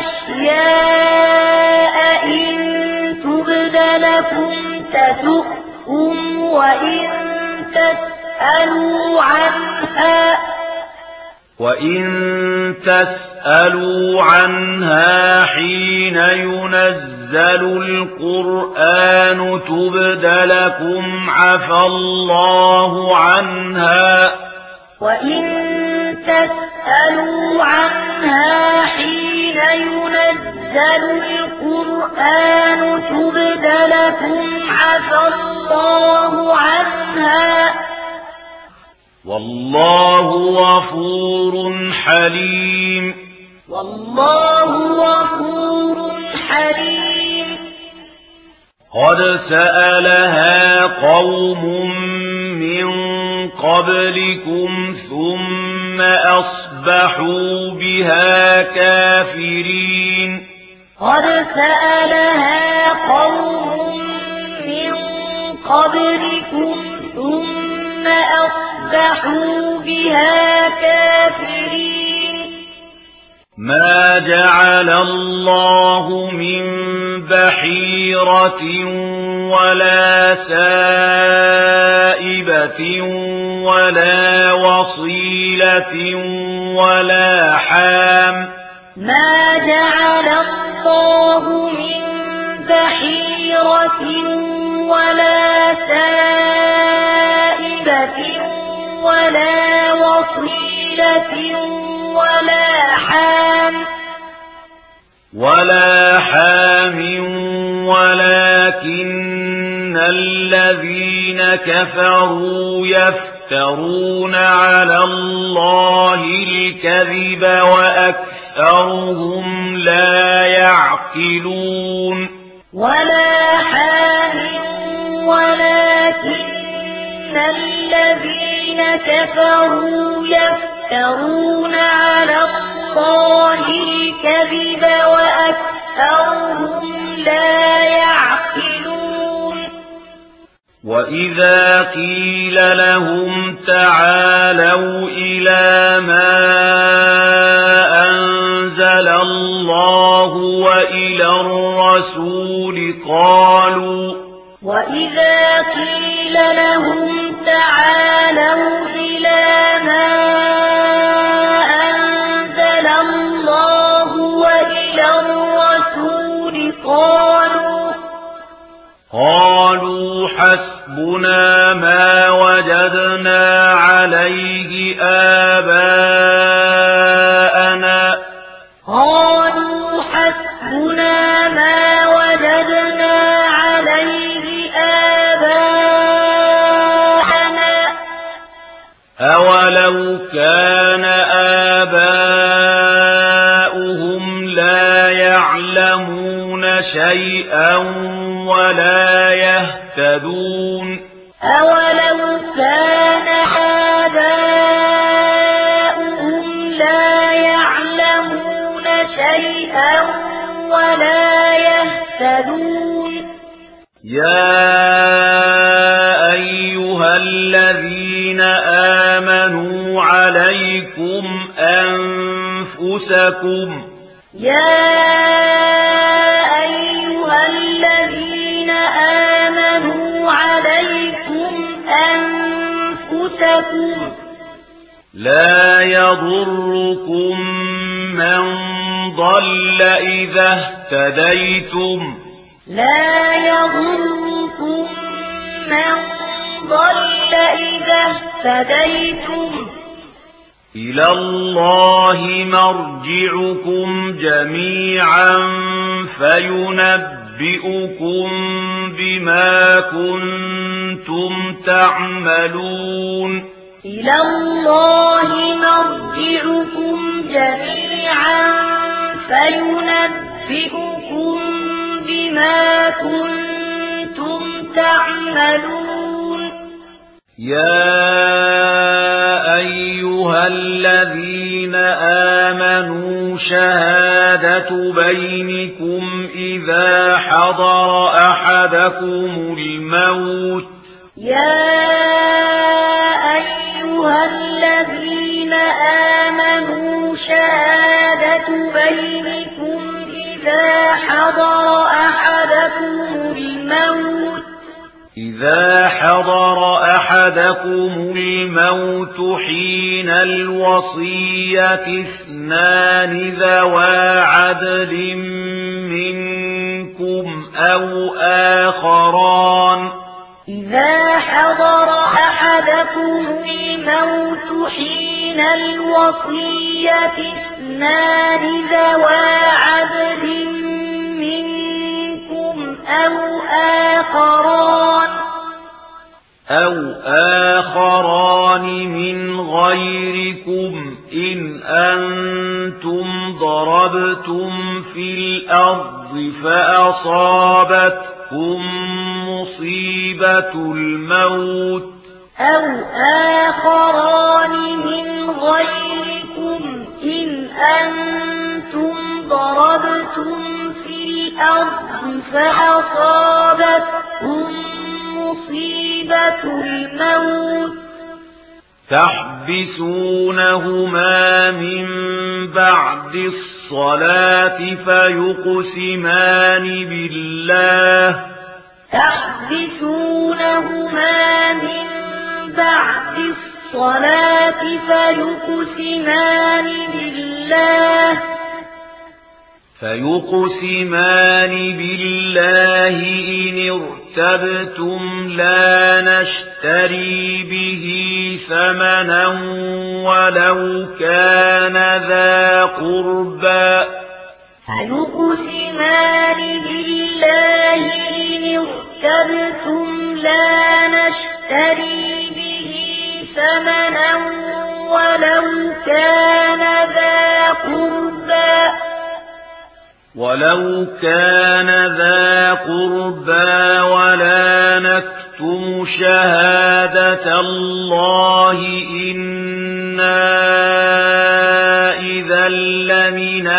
أشياء إن تبد لكم تسؤكم وإن تسألوا عنها وإن تسألوا عنها حين ينزل القرآن تبد لكم عفى الله عنها وإن تسألوا عنها حين ينزل القرآن تبد لكم عفى الله عنها والله غفور حليم والله غفور حليم قد سألها قوم من قبلكم ثم أصبحوا بها كافرين قد سألها قوم من قبلكم ثم أصبحوا بها كافرين ما جعل الله من بحيرة ولا سائبة ولا وصيلة ولا حام ما جعل الله من بحيرة ولا سائبة ولا وصيلة ولا حام ولا حام ولكن الذين كفروا يفترون على الله الكذب وأكثرهم لا يعقلون ولا حام ولكن الذين كفروا يفترون على الله الكذب وأكثرهم لا يعقلون وإذا قيل لهم تعالوا إلى ما أنزل الله وإلى الرسول قالوا وإذا قيل لهم تعالوا إلى ما أنزل الله وإلى الرسول قالوا قالوا حسبنا ما وجدنا عليه آباءنا قالوا حسبنا ما وجدنا عليه آباءنا أولو كان آباؤهم لا يعلمون شيئا ولا يهتدون أولو كان آباؤهم لا يعلمون شيئا ولا يهتدون يا أيها الذين آمنوا عليكم أنفسكم يا أيها الذين آمنوا عليكم أنفسكم لا يضركم من ضل إذا اهتديتم لا يضركم من ضل إذا اهتديتم إلى الله مرجعكم جميعا فينبئكم بما كنتم تعملون إلى الله مرجعكم جميعا فينبئكم بما كنتم تعملون يا أيها الذين آمنوا شهادة بينكم إذا حضر أحدكم الموت يا أيها الذين آمنوا شهادة بينكم إذا حضر أحدكم الموت إذا حضر أحدكم الموت حين الوصية اثنان ذوى عدل منكم أو آخران إذا حضر أحدكم الموت حين الوصية اثنان ذوى عدل منكم أو آخران أو آخران من غيركم إن أنتم ضربتم في الأرض فأصابتكم مصيبة الموت أو آخران من غيركم إن أنتم ضربتم في الأرض فأصابتكم مصيبة الموت تحبسونهما من بعد الصلاة فيقسمان بالله تحبسونهما من بعد الصلاة فيقسمان بالله فيقسمان بالله إن ارتبتم لا نشتري به ثمنا ولو كان ذا قربى فيقسمان بالله إن ارتبتم لا نشتري به ثمنا ولو كان ذا قربى ولو كان ذا قربى ولا نكتم شهادة الله إنا إذا لمن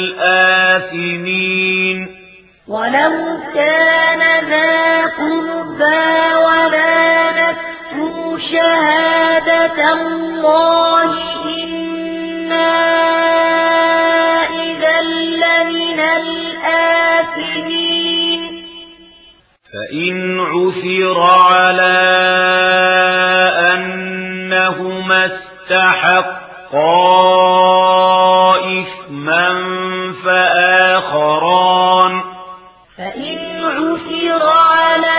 الآثمين ولو كان ذا قربى ولا نكتم شهادة الله إنا إذا لمن الآثمين فإن عثر على أنهما استحقا إثما فآخران فإن عثر على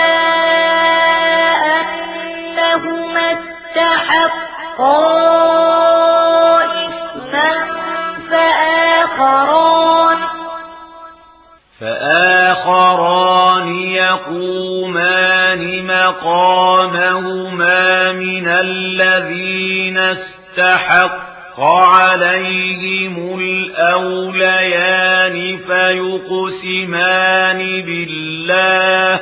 أنهما استحقا إثما فآخران فآخران يقومان مقامهما من الذين استحق عليهم الأوليان فيقسمان بالله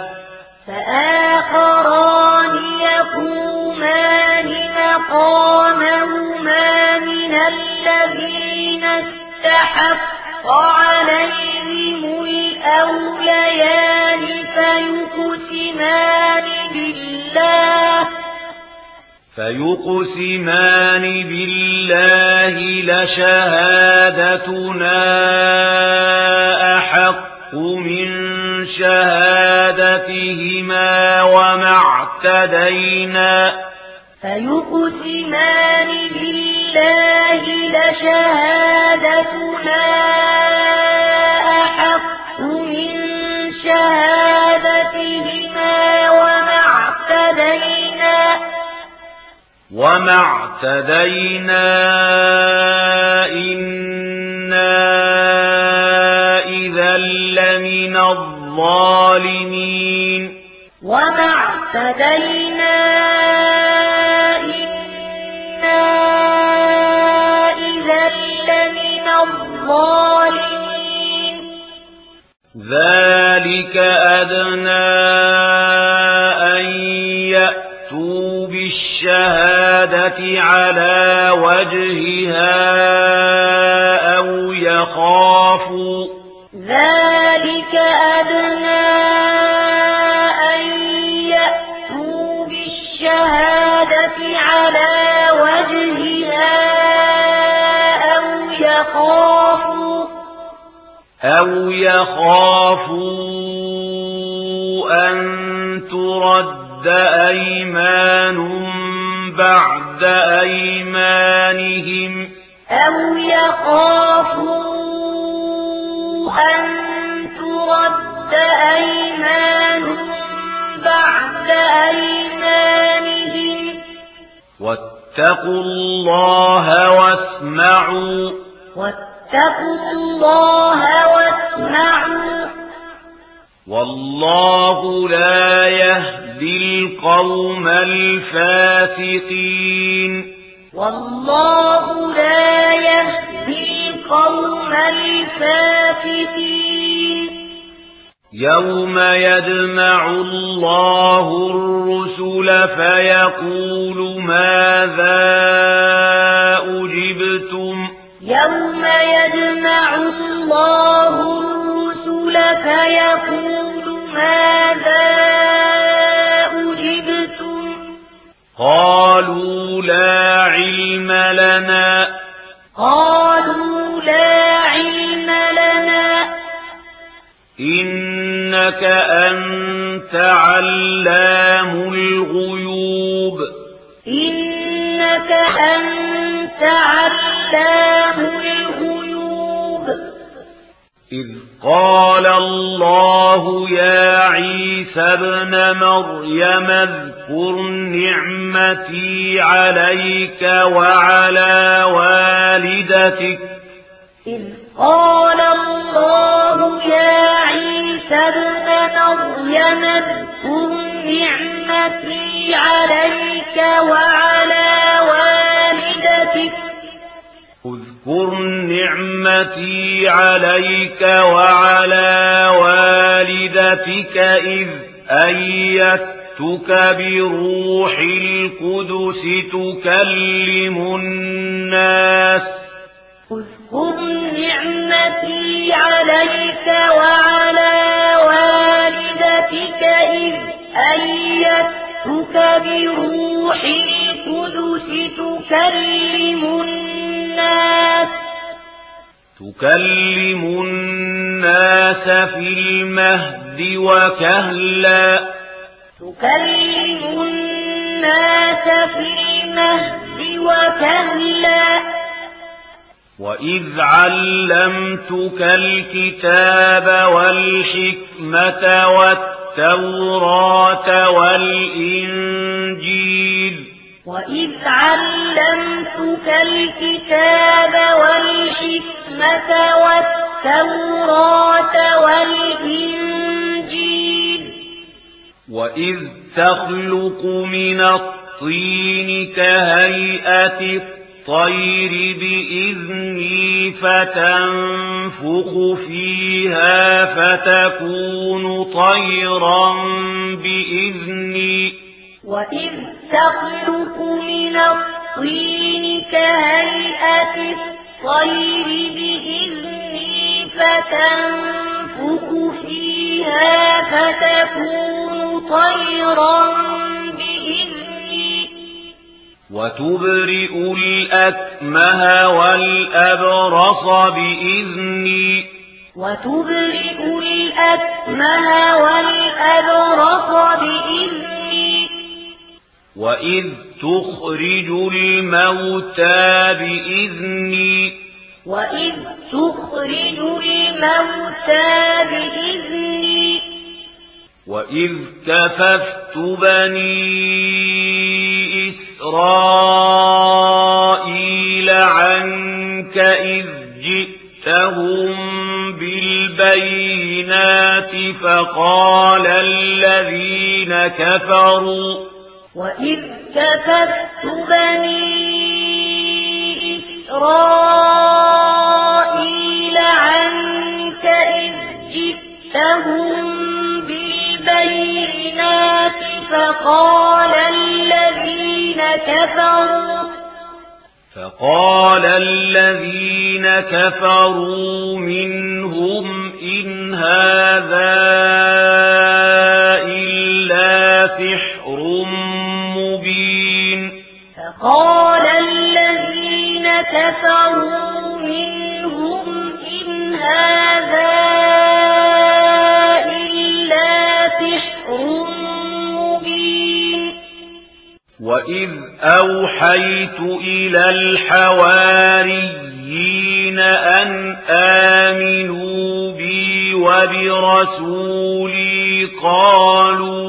فآخران يقومان مقامهما من الذين استحق عليهم الأوليان فيقسمان بالله فيقسمان بالله لشهادتنا أحق من شهادتهما وما اعتدينا فيقسمان بالله لشهادتنا أحق من شهادتهما وما اعتدينا وما اعتدينا إنا إذا لمن الظالمين وما اعتدينا إنا إذا لمن الظالمين ذلك أدنى أن يأتوا بالشهادة على وجهها أو يخافوا ذلك أدنى أن يأتوا بالشهادة على وجهها أو يخافوا أو يخافوا أن ترد أيمان بعد أيمانهم أو يخافوا أن ترد أيمان بعد أيمانهم واتقوا الله واسمعوا واتقوا الله واسمعوا والله لا يهدي القوم الفاسقين والله لا يهدي القوم الفاسقين يوم يجمع الله الرسل فيقول ماذا أجبتم يوم يجمع الله الرسل فيقول ماذا أجبتم قالوا لا إنك أنت علام الغيوب إنك أنت علام الغيوب إذ قال الله يا عيسى ابن مريم اذكر نعمتي عليك وعلى والدتك إذ قال الله يا عيسى ابن مريم اذكر نعمتي عليك وعلى والدتك اذكر نعمتي عليك وعلى والدتك إذ أيدتك بروح القدس تكلم الناس اذكر نعمتي عليك وعلى والدتك إذ أيدتك بروح القدس تكلم الناس تكلم الناس في المهد وكهلا تكلم الناس في المهد وكهلا وإذ علمتك الكتاب والحكمة والتوراة والإنجيل وإذ علمتك الكتاب والحكمة والتوراة والإنجيل وإذ تخلق من الطين كهيئة الطير بإذني فتنفخ فيها فتكون طيرا بإذني وإذ تخلق من الطين كهيئة الطير بإذني فتنفخ فيها فتكون طيرا بإذني وتبرئ الأكمه والأبرص بإذني وتبرئ الأكمه والأبرص بإذني وإذ تخرج الموتى بإذني وإذ تخرج الموتى بإذني وإذ كففت بني إسرائيل عنك إذ جئتهم بالبينات فقال الذين كفروا وإذ كففت بني إسرائيل عنك إذ جئتهم بالبينات فقال الذين كفروا فقال الذين كفروا منهم إن هذا إلا سحر مبين فقال الذين كفروا منهم إن هذا إلا سحر مبين وإذ أوحيت إلى الحواريين أن آمنوا بي وبرسولي قالوا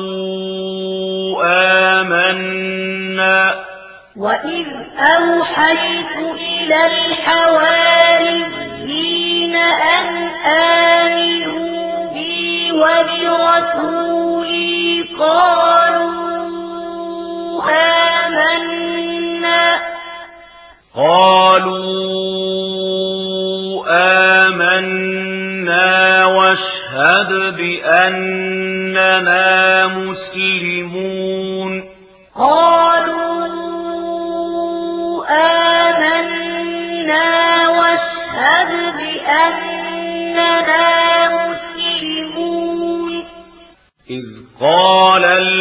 آمنا وإذ أوحيت إلى الحواريين أن آمنوا بي وبرسولي قالوا آمنا قالوا آمنا واشهد بأننا مسلمون قالوا آمنا واشهد بأننا مسلمون إذ قال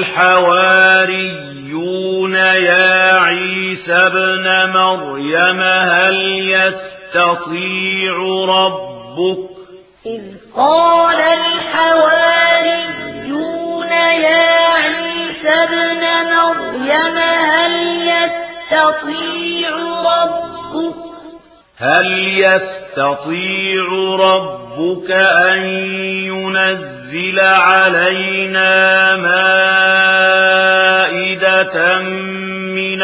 الحواريون يا عيسى ابن مريم هل يستطيع ربك إذ قال الحواريون مريم هل يستطيع ربك هل يستطيع ربك أن ينزل علينا مائدة من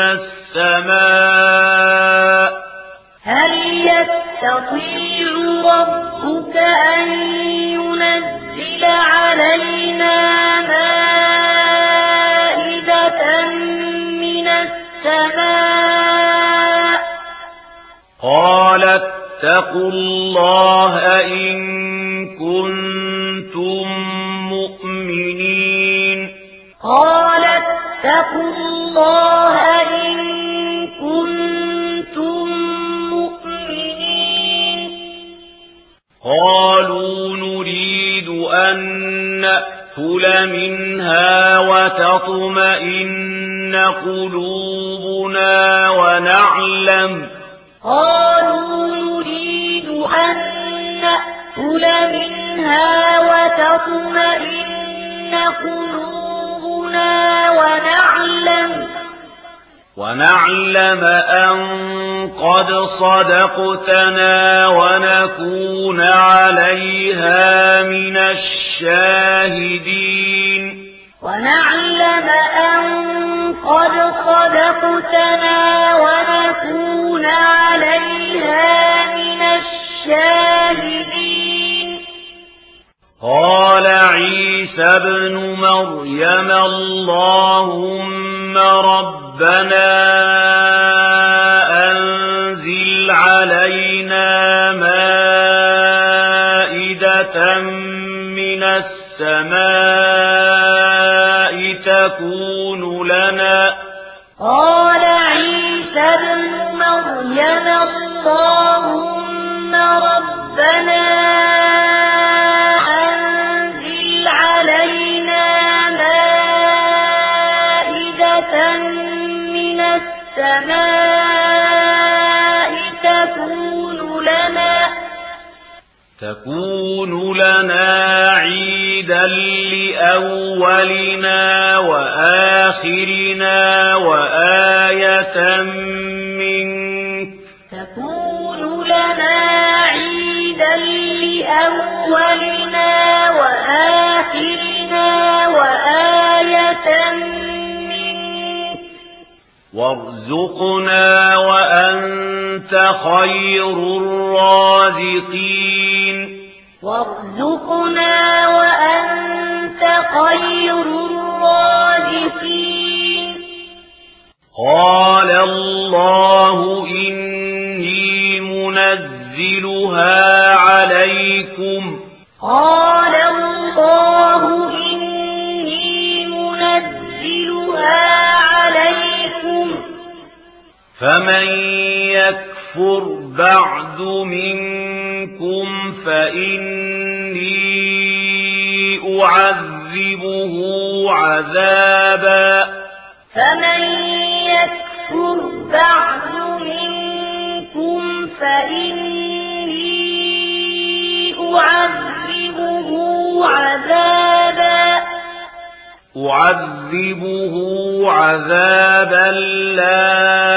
السماء هل يستطيع ربك أن ينزل علينا مائدة من السماء قال اتقوا الله إن كنتم مؤمنين قال اتقوا الله إن كنتم مؤمنين قالوا نريد أن نأكل منها وتطمئن قلوبنا ونعلم قالوا نريد أن نأكل منها وتطمئن قلوبنا ونعلم ونعلم أن قد صدقتنا ونكون عليها من الشاهدين ونعلم أن قد صدقتنا ونكون عليها من الشاهدين قال عيسى ابن مريم اللهم ربنا أنزل علينا مائدة من السماء تكون لنا قال عيسى ابن مريم اللهم ربنا أنزل علينا مائدة من السماء تكون لنا تكون لنا عيدا لأولنا وآخرنا وآية منك تكون لنا عيدا لأولنا وآخرنا وآية منك وارزقنا وأنت خير الرازقين وارزقنا وأنت خير الرازقين قال الله إني منزلها عليكم قال الله إني منزلها عليكم فمن يكفر بعد منكم فإني أعذبه عذابا فمن يكفر بعد منكم فإني أعذبه عذابا أعذبه عذابا لا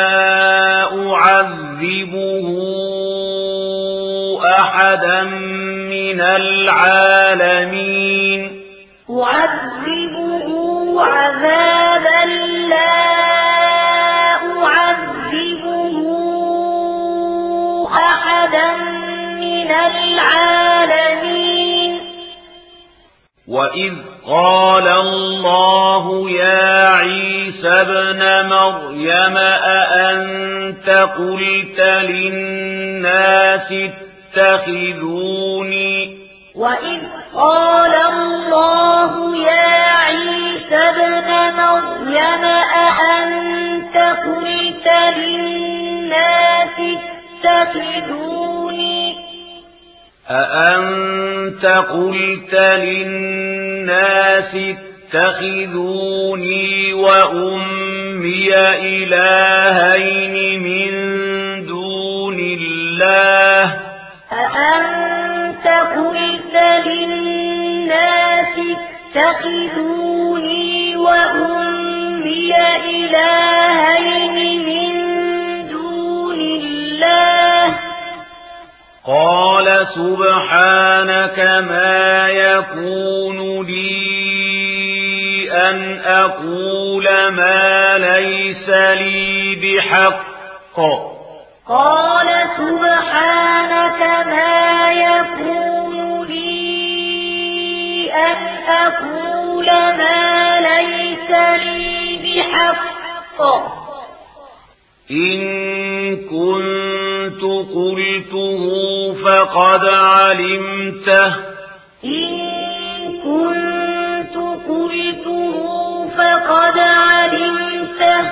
أعذبه أحدا من العالمين أعذبه عذابا لا أعذبه أحدا من العالمين وإذ قال الله يا عيسى ابن مريم أأنت قلت للناس اتخذوني وإذ قال الله يا عيسى ابن مريم أأنت قلت للناس اتخذوني أأنت قلت للناس اتخذوني وأمي إلهين من دون الله أأنت قلت للناس اتخذوني وأمي إلهين من دون الله قال سبحانك ما يكون لي أن أقول ما ليس لي بحق قال سبحانك ما يكون لي أن أقول ما ليس لي بحق إن كنت قلته فقد علمته إن كنت قلته فقد علمته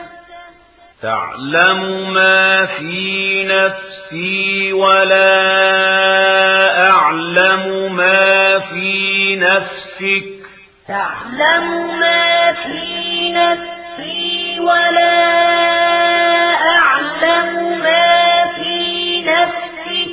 تعلم ما في نفسي ولا أعلم ما في نفسك تعلم ما في نفسي ولا أعلم ما في نفسك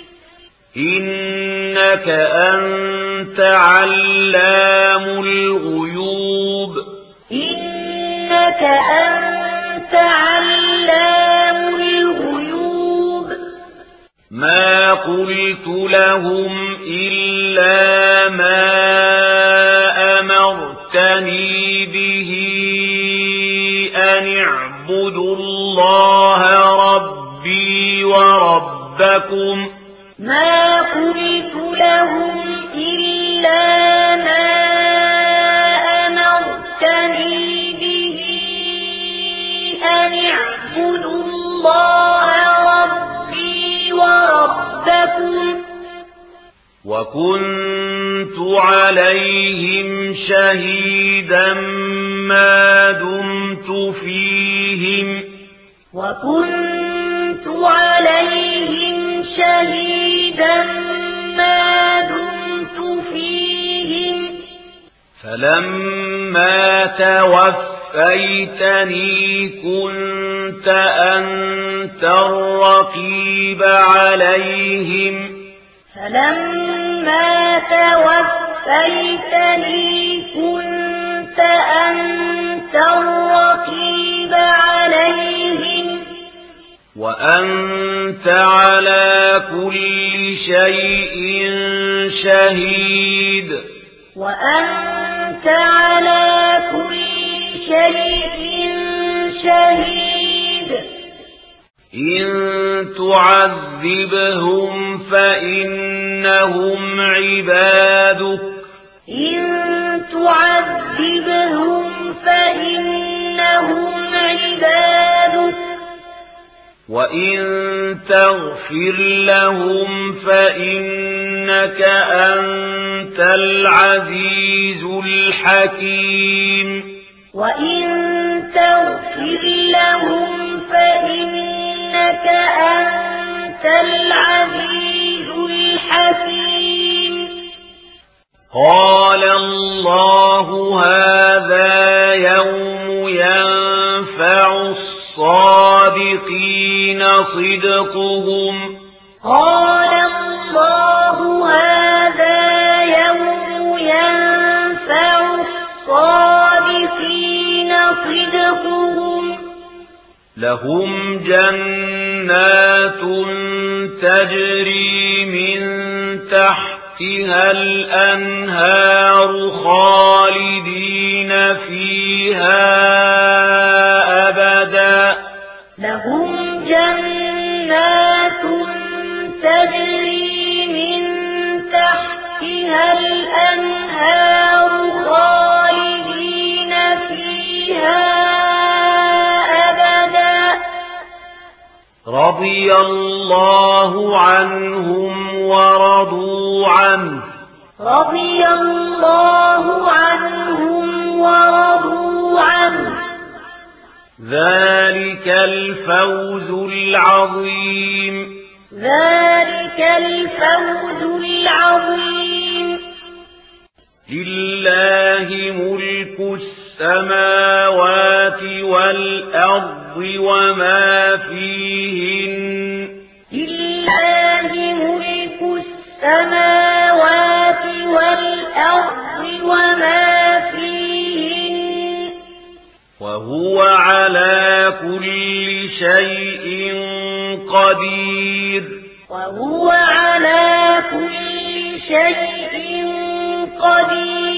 إنك أنت علام الغيوب إنك أنت علام الغيوب ما قلت لهم إلا ما أمرتني به أن اعبدوا الله ربي وربكم ما قلت لهم إلا ما أمرتني به أن اعبدوا الله ربي وربكم وكنت عليهم شهيدا ما دمت فيهم وكنت عليهم شهيدا ما دمت فيهم فلما توفيتني كنت أنت الرقيب عليهم فلما توفيتني كنت أنت الرقيب عليهم وأنت على كل شيء شهيد وأنت على كل شيء شهيد إن تعذبهم فإنهم عبادك إن تعذبهم فإنهم عبادك وإن تغفر لهم فإنك أنت العزيز الحكيم وإن تغفر لهم فإنك أنت العزيز الحكيم قال الله هذا يوم ينفع الصادقين صدقهم قال الله هذا يوم ينفع الصادقين صدقهم لهم جنات تجري من تحتها الأنهار خالدين فيها أبدا لهم جنات تجري من تحتها الأنهار خالدين فيها أبدا رضي الله عنهم ورضوا عنه رضي الله عنهم ورضوا عنه ذلك الفوز العظيم ذلك الفوز العظيم لله ملك السماوات والأرض وما فيهن لله ملك السماوات والأرض وما فيهن وهو على كل شيء قدير وهو على كل شيء قدير